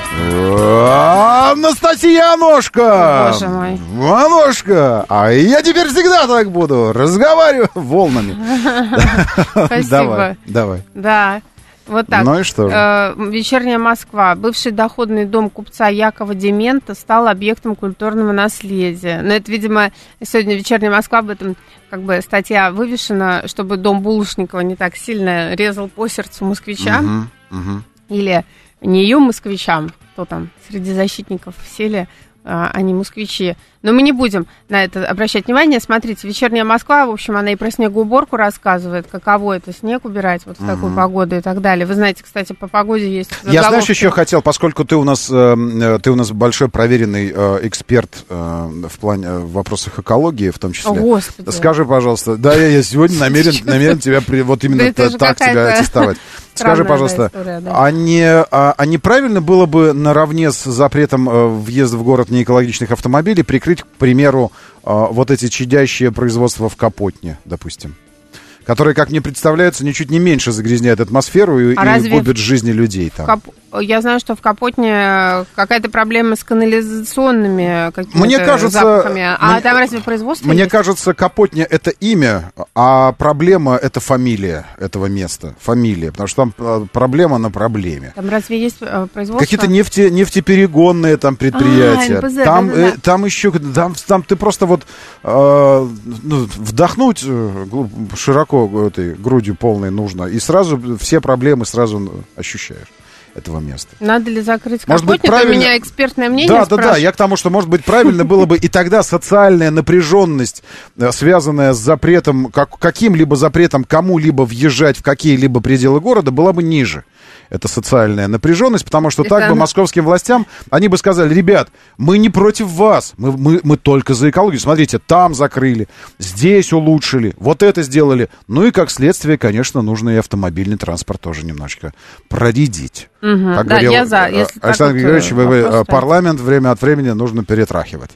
B: Анастасия Аношка!
J: Боже мой.
B: Аношка! А я теперь всегда так буду. Разговариваю волнами.
J: Спасибо.
B: Давай.
J: Да. Вот так.
B: Ну и что же?
J: «Вечерняя Москва». Бывший доходный дом купца Якова Демента стал объектом культурного наследия. Но это, видимо, сегодня «Вечерняя Москва» об этом статья вывешена, чтобы дом Булушникова не так сильно резал по сердцу москвичам. Или не ее москвичам, кто там среди защитников в селе они москвичи. Но мы не будем на это обращать внимание. Смотрите, «Вечерняя Москва», в общем, она и про снегоуборку рассказывает, каково это снег убирать вот в такую погоду и так далее. Вы знаете, кстати, по погоде есть заголовки.
B: Я, знаешь, еще хотел, поскольку ты у нас большой проверенный эксперт в плане в вопросах экологии, в том числе.
J: О, Господи.
B: Скажи, пожалуйста, да, я сегодня намерен тебя вот именно так тебя аттестовать. Скажи, пожалуйста, история, да. А неправильно было бы наравне с запретом въезда в город неэкологичных автомобилей прикрыть, к примеру, вот эти чадящие производства в Капотне, допустим, которые, как мне представляется, ничуть не меньше загрязняют атмосферу и губят жизни людей там?
J: Я знаю, что в Капотне какая-то проблема с канализационными какими-то запахами. А там разве производство
B: Мне
J: есть?
B: кажется, Капотня — это имя, а проблема — это фамилия этого места. Фамилия, потому что там проблема на проблеме.
J: Там разве есть производство?
B: Какие-то нефтеперегонные там предприятия. НПЗ, там еще... Там ты просто вот вдохнуть широко этой грудью полной нужно, и сразу все проблемы сразу ощущаешь этого места.
J: Надо ли закрыть Капотню? У меня экспертное мнение.
B: Да. Я к тому, что, может быть, правильно было бы, и тогда социальная напряженность, связанная с запретом, каким-либо запретом кому-либо въезжать в какие-либо пределы города, была бы ниже. Это социальная напряженность, потому что так бы московским властям, они бы сказали: ребят, мы не против вас, мы только за экологию. Смотрите, там закрыли, здесь улучшили, вот это сделали. Ну и, как следствие, конечно, нужно и автомобильный транспорт тоже немножечко проредить. Как говорил Александр Григорьевич, парламент время от времени нужно перетрахивать.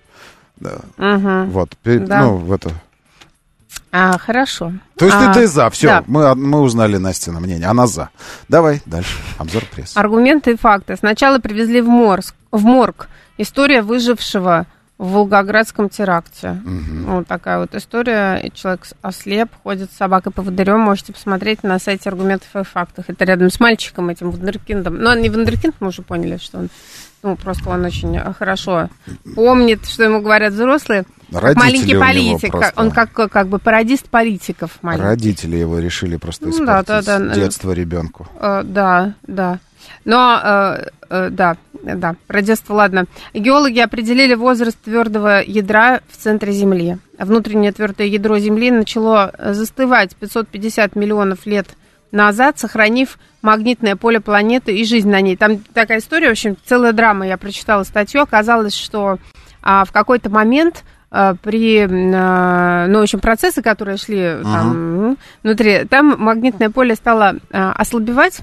B: Вот, это...
J: Хорошо.
B: То есть ты за, все, да. мы узнали Настина мнение, она за. Давай дальше, обзор прессы.
J: Аргументы и факты. Сначала привезли в морг. История выжившего в Волгоградском теракте. Вот такая вот история. Человек ослеп, ходит с собакой-поводырем. Можете посмотреть на сайте «Аргументов и фактов». Это рядом с мальчиком этим вундеркиндом. Но он не вундеркинд, мы уже поняли, что он... просто он очень хорошо помнит, что ему говорят взрослые. Маленький политик. Он как бы пародист политиков маленький.
B: Родители его решили просто испортить детство ребенку.
J: Да. Но, про детство, ладно. Геологи определили возраст твердого ядра в центре Земли. Внутреннее твердое ядро Земли начало застывать 550 миллионов лет назад, сохранив магнитное поле планеты и жизнь на ней. Там такая история, в общем, целая драма. Я прочитала статью. Оказалось, что в какой-то момент при, в общем, процессы, которые шли там, внутри, там магнитное поле стало ослабевать,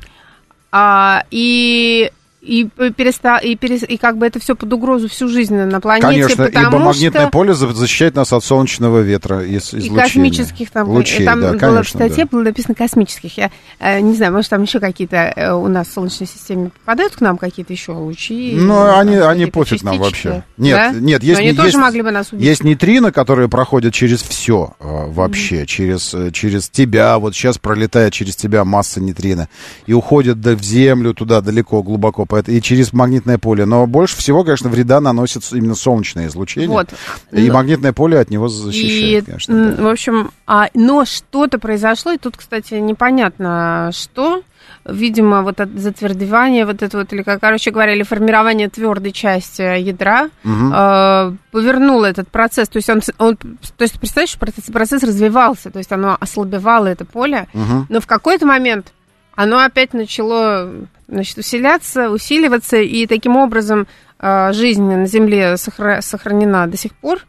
J: и как бы это все под угрозу всю жизнь на планете.
B: Конечно, ибо магнитное поле защищает нас от солнечного ветра и излучения.
J: И космических там лучей, там да, было конечно, в статье было написано космических. Я не знаю, может, там еще какие-то у нас в Солнечной системе попадают к нам какие-то еще лучи?
B: Ну, они пофиг нам вообще. Нет,
J: да?
B: Нет, есть,
J: они тоже могли бы нас убить.
B: Есть нейтрино, которые проходят через все вообще, через тебя. Вот сейчас пролетает через тебя масса нейтрино и уходит в землю туда далеко, глубоко. И через магнитное поле. Но больше всего, конечно, вреда наносит именно солнечное излучение. Вот. И магнитное поле от него защищает, конечно.
J: Да. В общем, но что-то произошло, и тут, кстати, непонятно что. Видимо, вот это затвердевание, вот это вот, или, короче говоря, или формирование твердой части ядра повернуло этот процесс. То есть, то есть представляешь, процесс развивался, то есть оно ослабевало, это поле, но в какой-то момент оно опять начало, усиливаться, и таким образом жизнь на Земле сохранена до сих пор.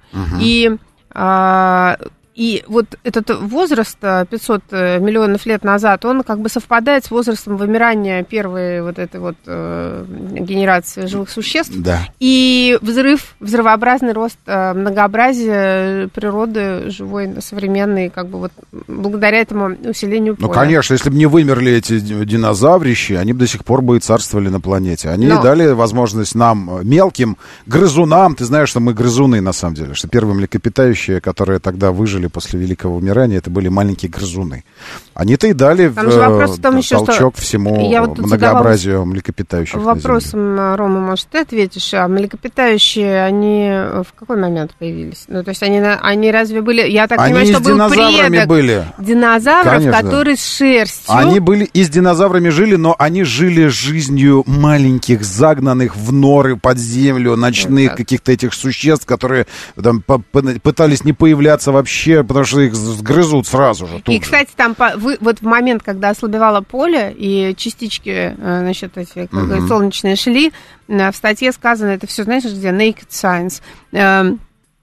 J: И вот этот возраст 500 миллионов лет назад, он как бы совпадает с возрастом вымирания первой вот этой вот генерации живых существ.
B: Да.
J: И взрывообразный рост многообразия природы живой, современной, как бы вот благодаря этому усилению поля.
B: Ну, конечно, если бы не вымерли эти динозаврищи, они бы до сих пор бы и царствовали на планете. Они дали возможность нам, мелким грызунам, ты знаешь, что мы грызуны на самом деле, что первые млекопитающие, которые тогда выжили, после Великого умирания, это были маленькие грызуны. Они-то и дали толчок всему многообразию млекопитающих.
J: Вопросом, Рома, может, ты ответишь, а млекопитающие, они в какой момент появились? Ну, то есть они разве были... Я так понимаю, что был предок
B: были.
J: Динозавров, конечно, которые с шерстью...
B: Они были и с динозаврами жили, но они жили жизнью маленьких, загнанных в норы под землю, ночных каких-то этих существ, которые там пытались не появляться вообще, потому что их сгрызут сразу же.
J: И, кстати, там вот в момент, когда ослабевало поле, и частички, значит, эти, как говорят, солнечные шли, в статье сказано, это все, знаешь, где? Naked Science.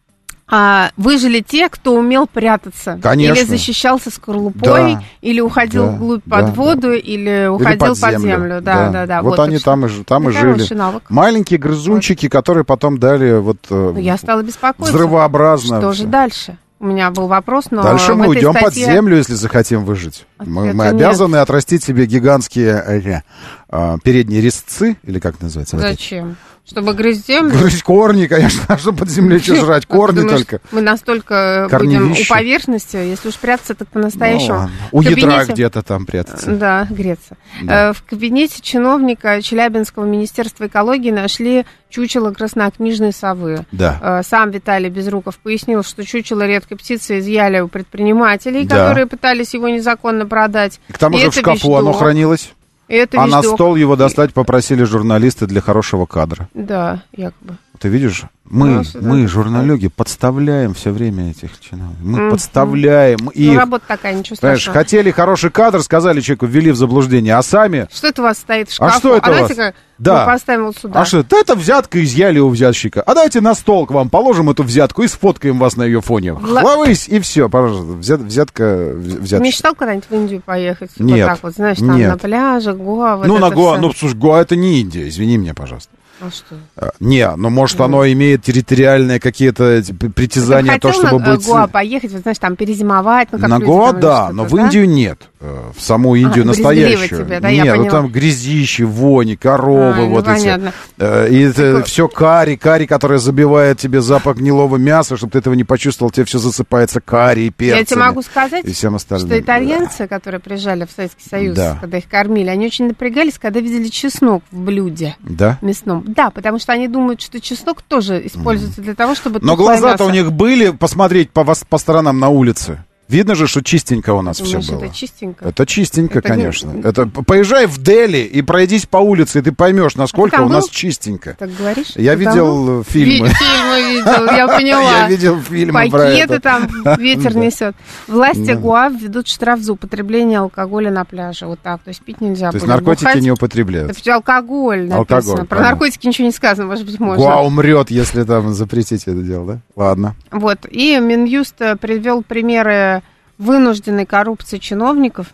J: Выжили те, кто умел прятаться.
B: Конечно.
J: Или защищался скорлупой, или уходил вглубь под воду, или уходил под землю. Да.
B: Вот они там и жили.
J: Навык.
B: Маленькие грызунчики, которые потом дали
J: я стала беспокоиться.
B: Взрывообразно.
J: Что же дальше? У меня был вопрос, но
B: дальше мы уйдем под землю, если захотим выжить. Мы обязаны отрастить себе гигантские передние резцы, или как это называется?
J: Зачем? Чтобы грызть землю?
B: Грызть корни, конечно, чтобы под землей что жрать? Корни только.
J: Мы настолько будем у поверхности, если уж прятаться, так по-настоящему.
B: У ядра где-то там прятаться.
J: Да, греться. Да. В кабинете чиновника Челябинского министерства экологии нашли чучело краснокнижной совы.
B: Да.
J: Сам Виталий Безруков пояснил, что чучело редкой птицы изъяли у предпринимателей, которые пытались его незаконно продать.
B: К тому же в шкафу оно хранилось. На стол его достать попросили журналисты для хорошего кадра.
J: Да, якобы.
B: Ты видишь, мы журналюги, подставляем все время этих чиновников. Мы подставляем их.
J: Ну, работа такая, ничего страшного.
B: Хотели хороший кадр, сказали человеку, ввели в заблуждение, а сами...
J: Что это у вас стоит в шкафу?
B: А что это у вас?
J: Мы поставим вот сюда.
B: А что? Да это взятка изъяли у взятщика. А давайте на стол к вам положим эту взятку и сфоткаем вас на ее фоне. Хловысь, и все, пожалуйста. Взятка.
J: Мечтал когда-нибудь в Индию поехать?
B: Нет.
J: Вот так вот, знаешь, там на пляже, Гоа.
B: На Гоа, слушай, Гоа это не Индия, извини меня, пожалуйста.
J: А что?
B: Может, оно имеет территориальные какие-то притязания, то, чтобы быть...
J: в Гоа поехать, вот, знаешь, там перезимовать,
B: на Гоа, да, но в Индию нет. В саму Индию настоящую.
J: Тебе, да,
B: нет, там грязище, вони, коровы, вот
J: понятно.
B: эти. И это все карри, которое забивает тебе запах гнилого мяса, чтобы ты этого не почувствовал, тебе все засыпается карри и перцами.
J: Я тебе могу сказать,
B: и всем остальным.
J: Что итальянцы, которые приезжали в Советский Союз, когда их кормили, они очень напрягались, когда видели чеснок в блюде мясном. Да, потому что они думают, что чеснок тоже используется для того, чтобы...
B: Но глаза-то у них были посмотреть по сторонам на улице. Видно же, что чистенько у нас все было.
J: Это чистенько?
B: Это чистенько, конечно. Это поезжай в Дели и пройдись по улице, и ты поймешь, насколько у нас чистенько.
J: Так говоришь?
B: Я видел фильмы.
J: Фильмы видел, я поняла.
B: Я видел фильмы про это.
J: Пакеты там ветер несет. Власти Гоа введут штраф за употребление алкоголя на пляже. Вот так, то есть пить нельзя.
B: То есть наркотики не употребляют?
J: Алкоголь написано. Про наркотики ничего не сказано, может быть, можно.
B: Гоа умрет, если там запретить это дело, да? Ладно.
J: Вот, и Минюст привел примеры вынужденной коррупции чиновников.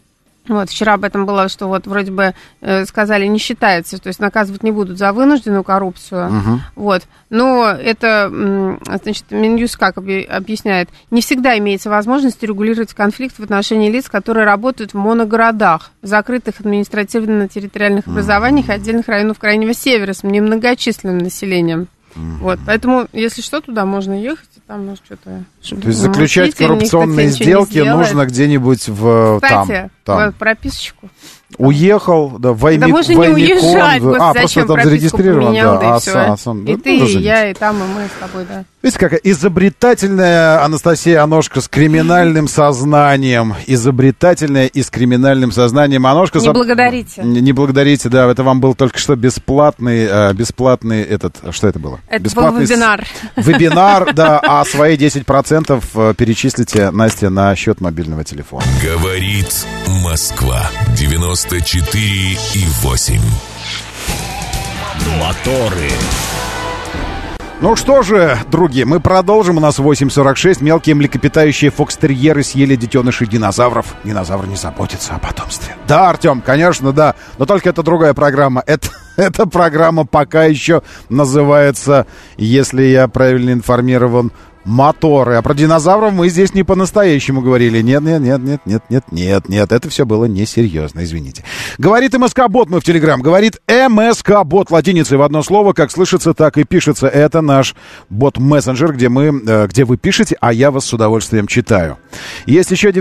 J: Вот, вчера об этом было, что вот вроде бы сказали, не считается, то есть наказывать не будут за вынужденную коррупцию. Вот. Но это, значит, Минюст как объясняет, не всегда имеется возможность регулировать конфликт в отношении лиц, которые работают в моногородах, закрытых административно-территориальных образованиях отдельных районов Крайнего Севера с немногочисленным населением. Вот, поэтому, если что, туда можно ехать, и там, может, что-то...
B: То есть заключать коррупционные сделки нужно где-нибудь
J: Кстати, там. Прописочку.
B: Уехал, да,
J: да можно не уезжать,
B: просто там зарегистрирован,
J: и ты, и я, и там, и мы с тобой, да.
B: Видите, какая изобретательная Анастасия Аношка с криминальным сознанием. Изобретательная и с криминальным сознанием. Аношка...
J: Не благодарите.
B: Не благодарите, да, это вам был только что бесплатный что это было?
J: Это бесплатный был вебинар.
B: Вебинар, да, а свои 10% перечислите, Настя, на счет мобильного телефона.
A: Говорит Москва. 94,8. Моторы.
B: Ну что же, други, мы продолжим. У нас 8:46. Мелкие млекопитающие фокстерьеры съели детенышей динозавров. Динозавр не заботится о потомстве. Да, Артем, конечно, да. Но только это другая программа. Эта программа пока еще называется, если я правильно информирован, моторы. А про динозавров мы здесь не по-настоящему говорили. Нет, это все было несерьезно, извините. Говорит МСК-бот, мы в Телеграм. Говорит МСК-бот латиницей в одно слово, как слышится, так и пишется. Это наш бот-мессенджер, где вы пишете, а я вас с удовольствием читаю. Есть еще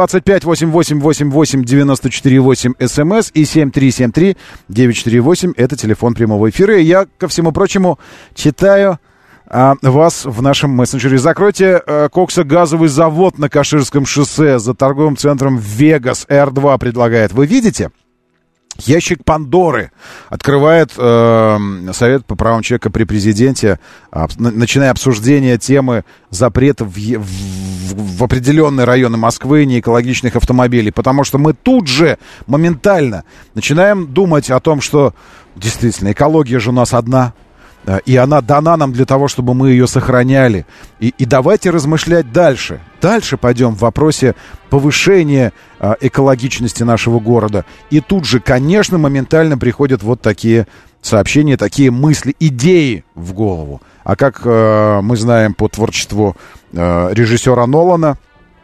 B: 925-8888-94-8 СМС и 7373-948. Это телефон прямого эфира. И я, ко всему прочему, читаю вас в нашем мессенджере. Закройте коксогазовый завод на Каширском шоссе за торговым центром Вегас. R2 предлагает. Вы видите? Ящик Пандоры открывает Совет по правам человека при президенте, начиная обсуждение темы запретов в определенные районы Москвы неэкологичных автомобилей. Потому что мы тут же моментально начинаем думать о том, что действительно экология же у нас одна. И она дана нам для того, чтобы мы ее сохраняли. И давайте размышлять дальше. Дальше пойдем в вопросе повышения экологичности нашего города. И тут же, конечно, моментально приходят вот такие сообщения, такие мысли, идеи в голову. А как мы знаем по творчеству режиссера Нолана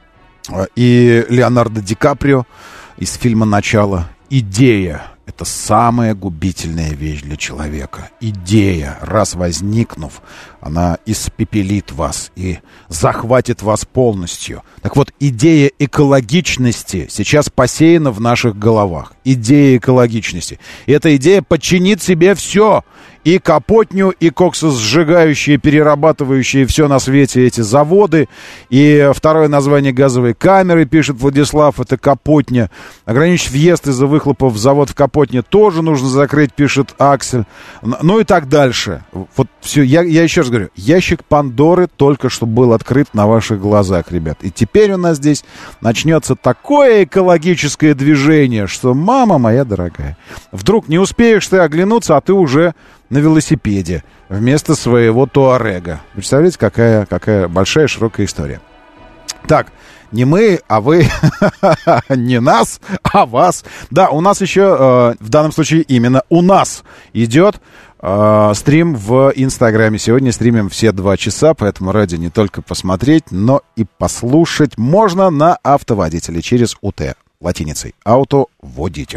B: и Леонардо Ди Каприо из фильма «Начало», идея — это самая губительная вещь для человека. Идея, раз возникнув, она испепелит вас и захватит вас полностью. Так вот, идея экологичности сейчас посеяна в наших головах. Идея экологичности. И эта идея подчинит себе все. И Капотню, и коксосжигающие, перерабатывающие все на свете эти заводы. И второе название газовой камеры, пишет Владислав, это Капотня. Ограничить въезд из-за выхлопов в завод в Капотне тоже нужно закрыть, пишет Аксель. Ну и так дальше. Вот все, я еще раз говорю, ящик Пандоры только что был открыт на ваших глазах, ребят. И теперь у нас здесь начнется такое экологическое движение, что, мама моя дорогая, вдруг не успеешь ты оглянуться, а ты уже на велосипеде вместо своего Туарега. Представляете, какая большая, широкая история. Так, не мы, а вы, не нас, а вас. Да, у нас еще, в данном случае именно у нас идет стрим в Инстаграме. Сегодня стримим все 2 часа, поэтому ради не только посмотреть, но и послушать можно на автоводителе через УТ латиницей. Автоводитель.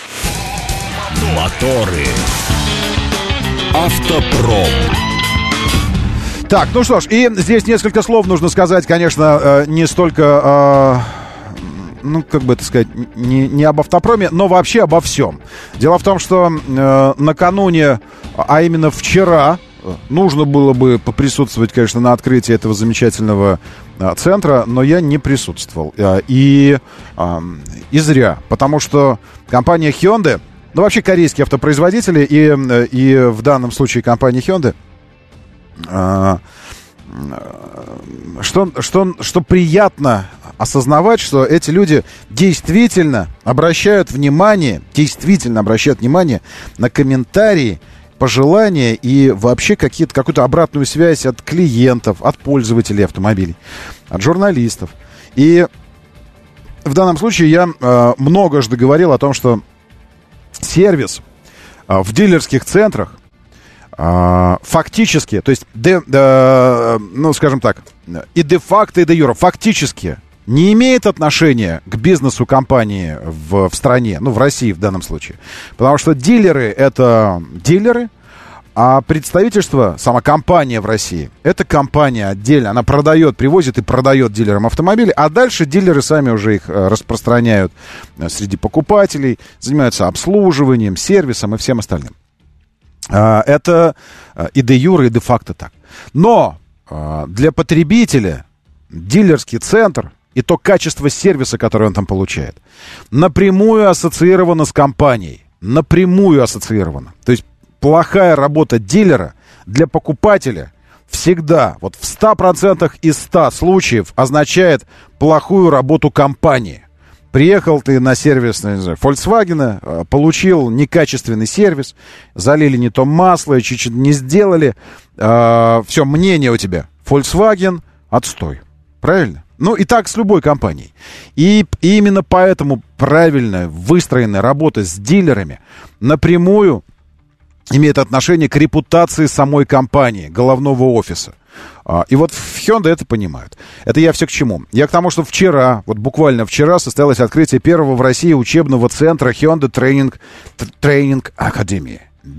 A: Моторы. Автопром.
B: Так, ну что ж, и здесь несколько слов нужно сказать, конечно, не столько, ну, как бы это сказать, не об автопроме, но вообще обо всем. Дело в том, что накануне, а именно вчера, нужно было бы поприсутствовать, конечно, на открытии этого замечательного центра, но я не присутствовал. И зря, потому что компания Hyundai, ну, вообще корейские автопроизводители, и в данном случае компания Hyundai, что приятно осознавать, что эти люди действительно обращают внимание на комментарии, пожелания и вообще какую-то обратную связь от клиентов, от пользователей автомобилей, от журналистов. И в данном случае я многожды говорил о том, что сервис в дилерских центрах фактически, то есть, ну, скажем так, и де-факто, и де-юре, фактически не имеет отношения к бизнесу компании в стране, ну, в России в данном случае. Потому что дилеры — это дилеры, а представительство, сама компания в России, это компания отдельно. Она привозит и продает дилерам автомобили, а дальше дилеры сами уже их распространяют среди покупателей, занимаются обслуживанием, сервисом и всем остальным. Это и де-юре, и де-факто так. Но для потребителя дилерский центр и то качество сервиса, которое он там получает, напрямую ассоциировано с компанией. Напрямую ассоциировано. То есть плохая работа дилера для покупателя всегда, вот в 100% из 100 случаев означает плохую работу компании. Приехал ты на сервис, не знаю, Volkswagen, получил некачественный сервис, залили не то масло, чуть-чуть не сделали. Все, мнение у тебя. Volkswagen — отстой. Правильно? Ну и так с любой компанией. И именно поэтому правильно выстроенная работа с дилерами напрямую имеет отношение к репутации самой компании, головного офиса. И вот в Hyundai это понимают. Это я все к чему? Я к тому, что вчера, вот буквально вчера, состоялось открытие первого в России учебного центра Hyundai Training Academy.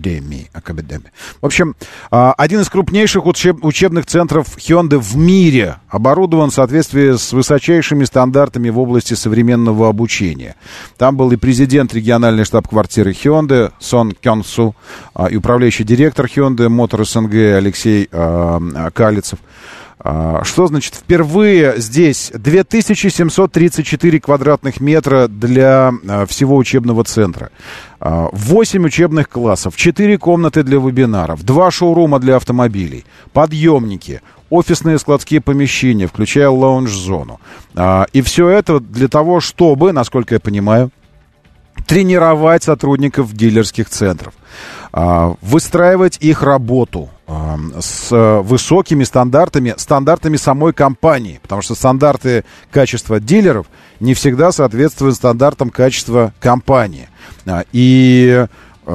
B: В общем, один из крупнейших учебных центров Hyundai в мире оборудован в соответствии с высочайшими стандартами в области современного обучения. Там был и президент региональной штаб-квартиры Hyundai Сон Кёнсу, и управляющий директор Hyundai Motor СНГ Алексей Калицев. Что значит впервые здесь 2734 квадратных метра для всего учебного центра, 8 учебных классов, 4 комнаты для вебинаров, 2 шоурума для автомобилей, подъемники, офисные складские помещения, включая лаунж-зону. И все это для того, чтобы, насколько я понимаю, тренировать сотрудников дилерских центров, выстраивать их работу с высокими стандартами самой компании, потому что стандарты качества дилеров не всегда соответствуют стандартам качества компании. И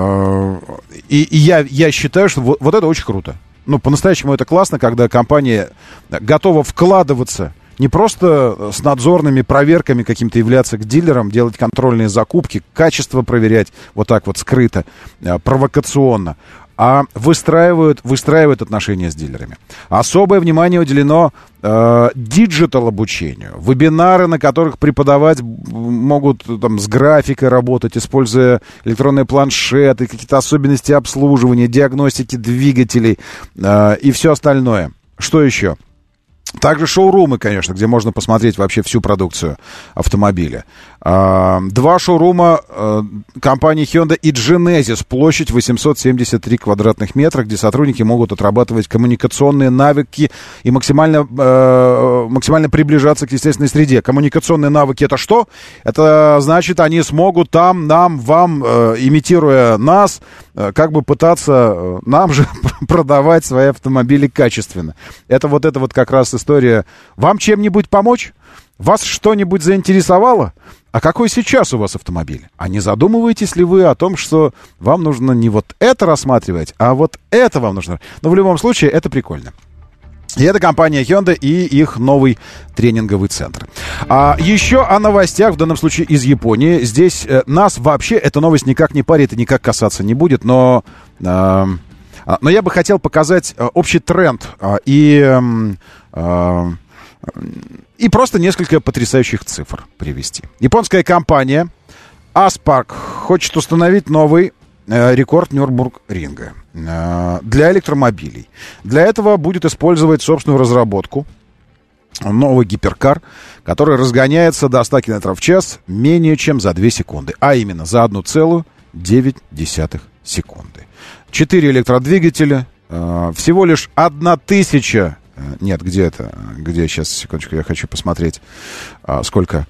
B: я считаю, что вот это очень круто. Ну, по-настоящему это классно, когда компания готова вкладываться не просто с надзорными проверками каким-то являться к дилерам, делать контрольные закупки, качество проверять вот так вот скрыто, провокационно, а выстраивают отношения с дилерами. Особое внимание уделено диджитал-обучению. Вебинары, на которых преподавать могут там, с графикой работать, используя электронные планшеты, какие-то особенности обслуживания, диагностики двигателей и все остальное. Что еще? Также шоурумы, конечно, где можно посмотреть вообще всю продукцию автомобиля. 2 шоурума компании Hyundai и Genesis, площадь 873 квадратных метра, где сотрудники могут отрабатывать коммуникационные навыки и максимально приближаться к естественной среде. Коммуникационные навыки — это что? Это значит, они смогут там, нам, вам, имитируя нас, как бы пытаться нам же продавать свои автомобили качественно. Это вот как раз история. Вам чем-нибудь помочь? Вас что-нибудь заинтересовало? А какой сейчас у вас автомобиль? А не задумываетесь ли вы о том, что вам нужно не вот это рассматривать, а вот это вам нужно? Но в любом случае это прикольно. И это компания Hyundai и их новый тренинговый центр. Еще о новостях, в данном случае из Японии. Здесь нас вообще эта новость никак не парит и никак касаться не будет, но я бы хотел показать общий тренд и просто несколько потрясающих цифр привести. Японская компания Aspark хочет установить новый рекорд Нюрнбург-ринга для электромобилей. Для этого будет использовать собственную разработку, новый гиперкар, который разгоняется до 100 км в час менее чем за 2 секунды, а именно за 1,9 секунды. 4 электродвигателя, всего лишь 1000... Нет, где это? Где? Сейчас, секундочку, я хочу посмотреть. Сколько?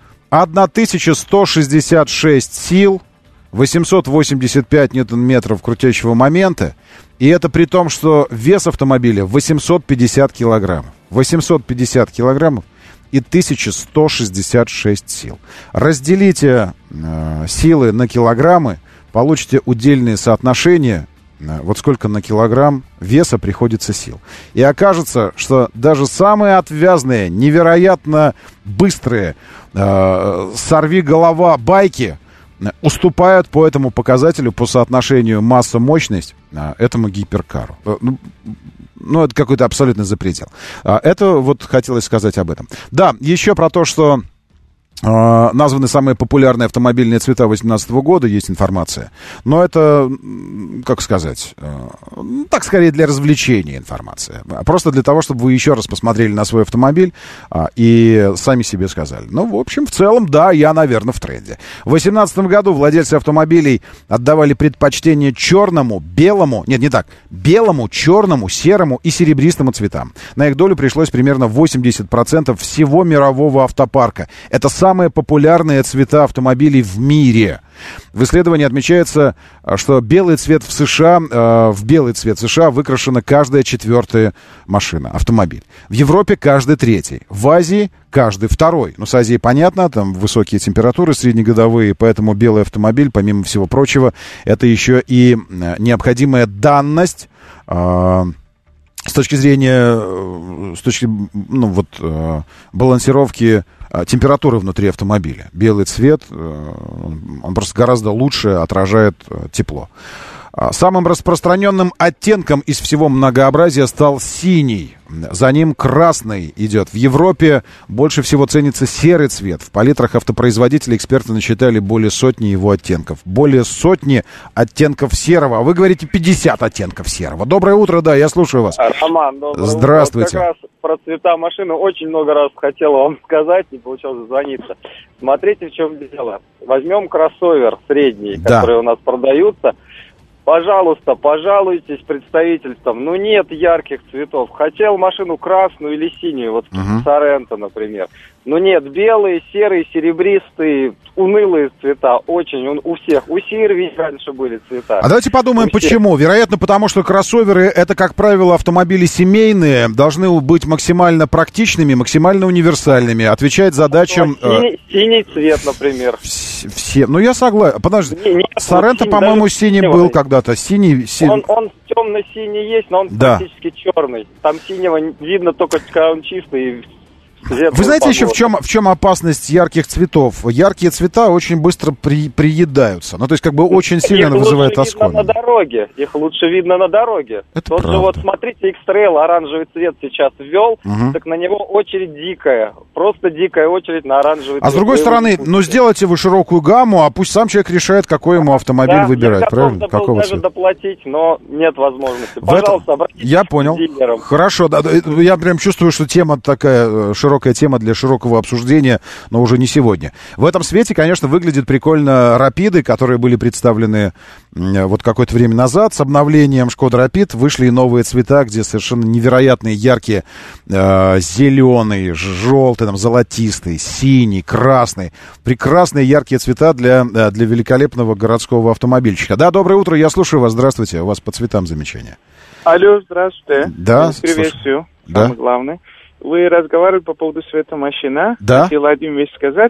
B: 1166 сил, 885 ньютон-метров крутящего момента. И это при том, что вес автомобиля 850 килограммов. 850 килограммов и 1166 сил. Разделите силы на килограммы, получите удельные соотношения. Вот сколько на килограмм веса приходится сил. И окажется, что даже самые отвязные, невероятно быстрые сорви-голова байки уступают по этому показателю, по соотношению масса-мощность этому гиперкару. Ну, это какой-то абсолютный запредел. Это вот хотелось сказать об этом. Да, еще про то, что названы самые популярные автомобильные цвета 2018 года, есть информация. Но это, как сказать, так скорее для развлечения информация. Просто для того, чтобы вы еще раз посмотрели на свой автомобиль и сами себе сказали. Ну, в общем, в целом, да, я, наверное, в тренде. В 2018 году владельцы автомобилей отдавали предпочтение черному, белому, нет, не так, белому, черному, серому и серебристому цветам. На их долю пришлось примерно 80% всего мирового автопарка. Это самые популярные цвета автомобилей в мире. В исследовании отмечается, что белый цвет в США, в белый цвет США выкрашена каждая 4-я машина, автомобиль. В Европе каждый 3-й. В Азии каждый 2-й. Ну, с Азией понятно, там высокие температуры среднегодовые, поэтому белый автомобиль, помимо всего прочего, это еще и необходимая данность с точки зрения балансировки температуры внутри автомобиля. Белый цвет, он просто гораздо лучше отражает тепло. Самым распространенным оттенком из всего многообразия стал синий. За ним красный идет. В Европе больше всего ценится серый цвет. В палитрах автопроизводителей эксперты насчитали более сотни его оттенков. Более сотни оттенков серого. А вы говорите 50 оттенков серого. Доброе утро, да, я слушаю вас.
S: Роман, доброе утро.
B: Здравствуйте.
S: Вот как раз про цвета машины очень много раз хотел вам сказать, не получилось дозвониться. Смотрите, в чем дело. Возьмем кроссовер средний, которые у нас продаются. Пожалуйста, пожалуйтесь представительством. Ну, нет ярких цветов. Хотел машину красную или синюю, вот Соренто, например. Но нет, белые, серые, серебристые, унылые цвета. Очень у всех. У Сирви раньше были цвета.
B: А давайте подумаем, почему. Вероятно, потому что кроссоверы, это, как правило, автомобили семейные, должны быть максимально практичными, максимально универсальными, отвечать задачам...
S: Синий цвет, например.
B: Все. Ну, я согласен. Подожди. Соренто, по-моему, синий был когда-то. Синий.
S: Он темно-синий есть, но он практически черный. Там синего видно только, когда он чистый.
B: Вы знаете еще в чем опасность ярких цветов? Яркие цвета очень быстро приедаются. Ну, то есть, как бы очень сильно вызывает оскомину.
S: Их лучше видно на дороге.
B: Это
S: Тот
B: правда.
S: же, вот смотрите, X-Trail оранжевый цвет сейчас ввел, так на него очередь дикая. Просто дикая очередь на оранжевый цвет.
B: А с другой стороны, ну, сделайте вы широкую гамму, а пусть сам человек решает, какой ему автомобиль выбирать, правильно?
S: Я готов даже доплатить, но нет возможности. Пожалуйста, обратитесь
B: я понял.
S: к дилерам.
B: Хорошо, да, я прям чувствую, что тема такая, широкая тема для широкого обсуждения, но уже не сегодня. В этом свете, конечно, выглядят прикольно Рапиды, которые были представлены вот какое-то время назад. С обновлением Шкода Рапид вышли и новые цвета, где совершенно невероятные, яркие, зеленый, желтый, там, золотистый, синий, красный. Прекрасные яркие цвета для великолепного городского автомобильчика. Да, доброе утро, я слушаю вас. Здравствуйте, у вас по цветам замечания.
T: Алло, здравствуйте.
B: Да,
T: приветствую.
B: Да.
T: Самое главное. Вы разговаривали по поводу цвета машины.
B: Да.
T: Хотел один вещь сказать.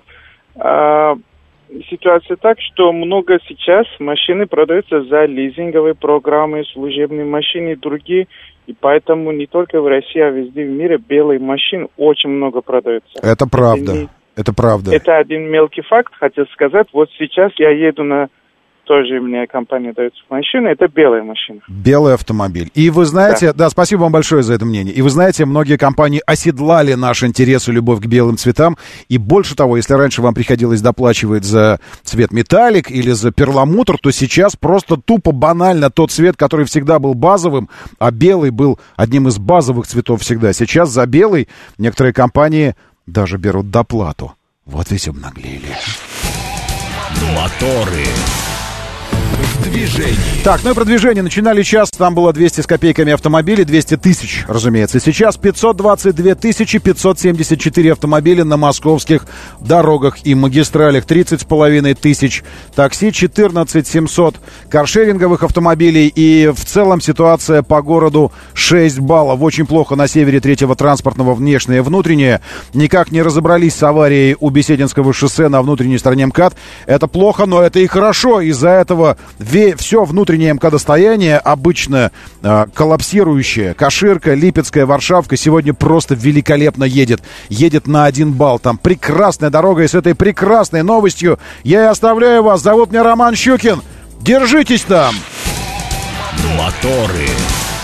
T: Ситуация так, что много сейчас машины продаются за лизинговые программы, служебные машины и другие. И поэтому не только в России, а везде в мире белые машины очень много продаются.
B: Это правда. Это правда.
T: Это один мелкий факт, хотел сказать. Вот сейчас я еду на... Тоже мне компания дает машину, это белая машина.
B: Белый автомобиль. И вы знаете, да, спасибо вам большое за это мнение. И вы знаете, многие компании оседлали наш интерес и любовь к белым цветам. И больше того, если раньше вам приходилось доплачивать за цвет металлик или за перламутр, то сейчас просто тупо банально тот цвет, который всегда был базовым, а белый был одним из базовых цветов всегда. Сейчас за белый некоторые компании даже берут доплату. Вот ведь обнаглели.
A: Моторы. Движение.
B: Так, ну и про движение. Начинали час, там было 200 с копейками автомобилей, 200 тысяч, разумеется. Сейчас 522 574 автомобиля на московских дорогах и магистралях, 30,5 тысяч такси, 14 700 каршеринговых автомобилей. И в целом ситуация по городу 6 баллов. Очень плохо на севере третьего транспортного, внешнее и внутреннее. Никак не разобрались с аварией у Бесединского шоссе на внутренней стороне МКАД. Это плохо, но это и хорошо. Из-за этого все внутреннее МКАД-стояние, обычно коллапсирующее, Каширка, Липецкая, Варшавка, сегодня просто великолепно едет. Едет на 1 балл. Там прекрасная дорога, и с этой прекрасной новостью я и оставляю вас. Зовут меня Роман Щукин. Держитесь там!
A: Моторы.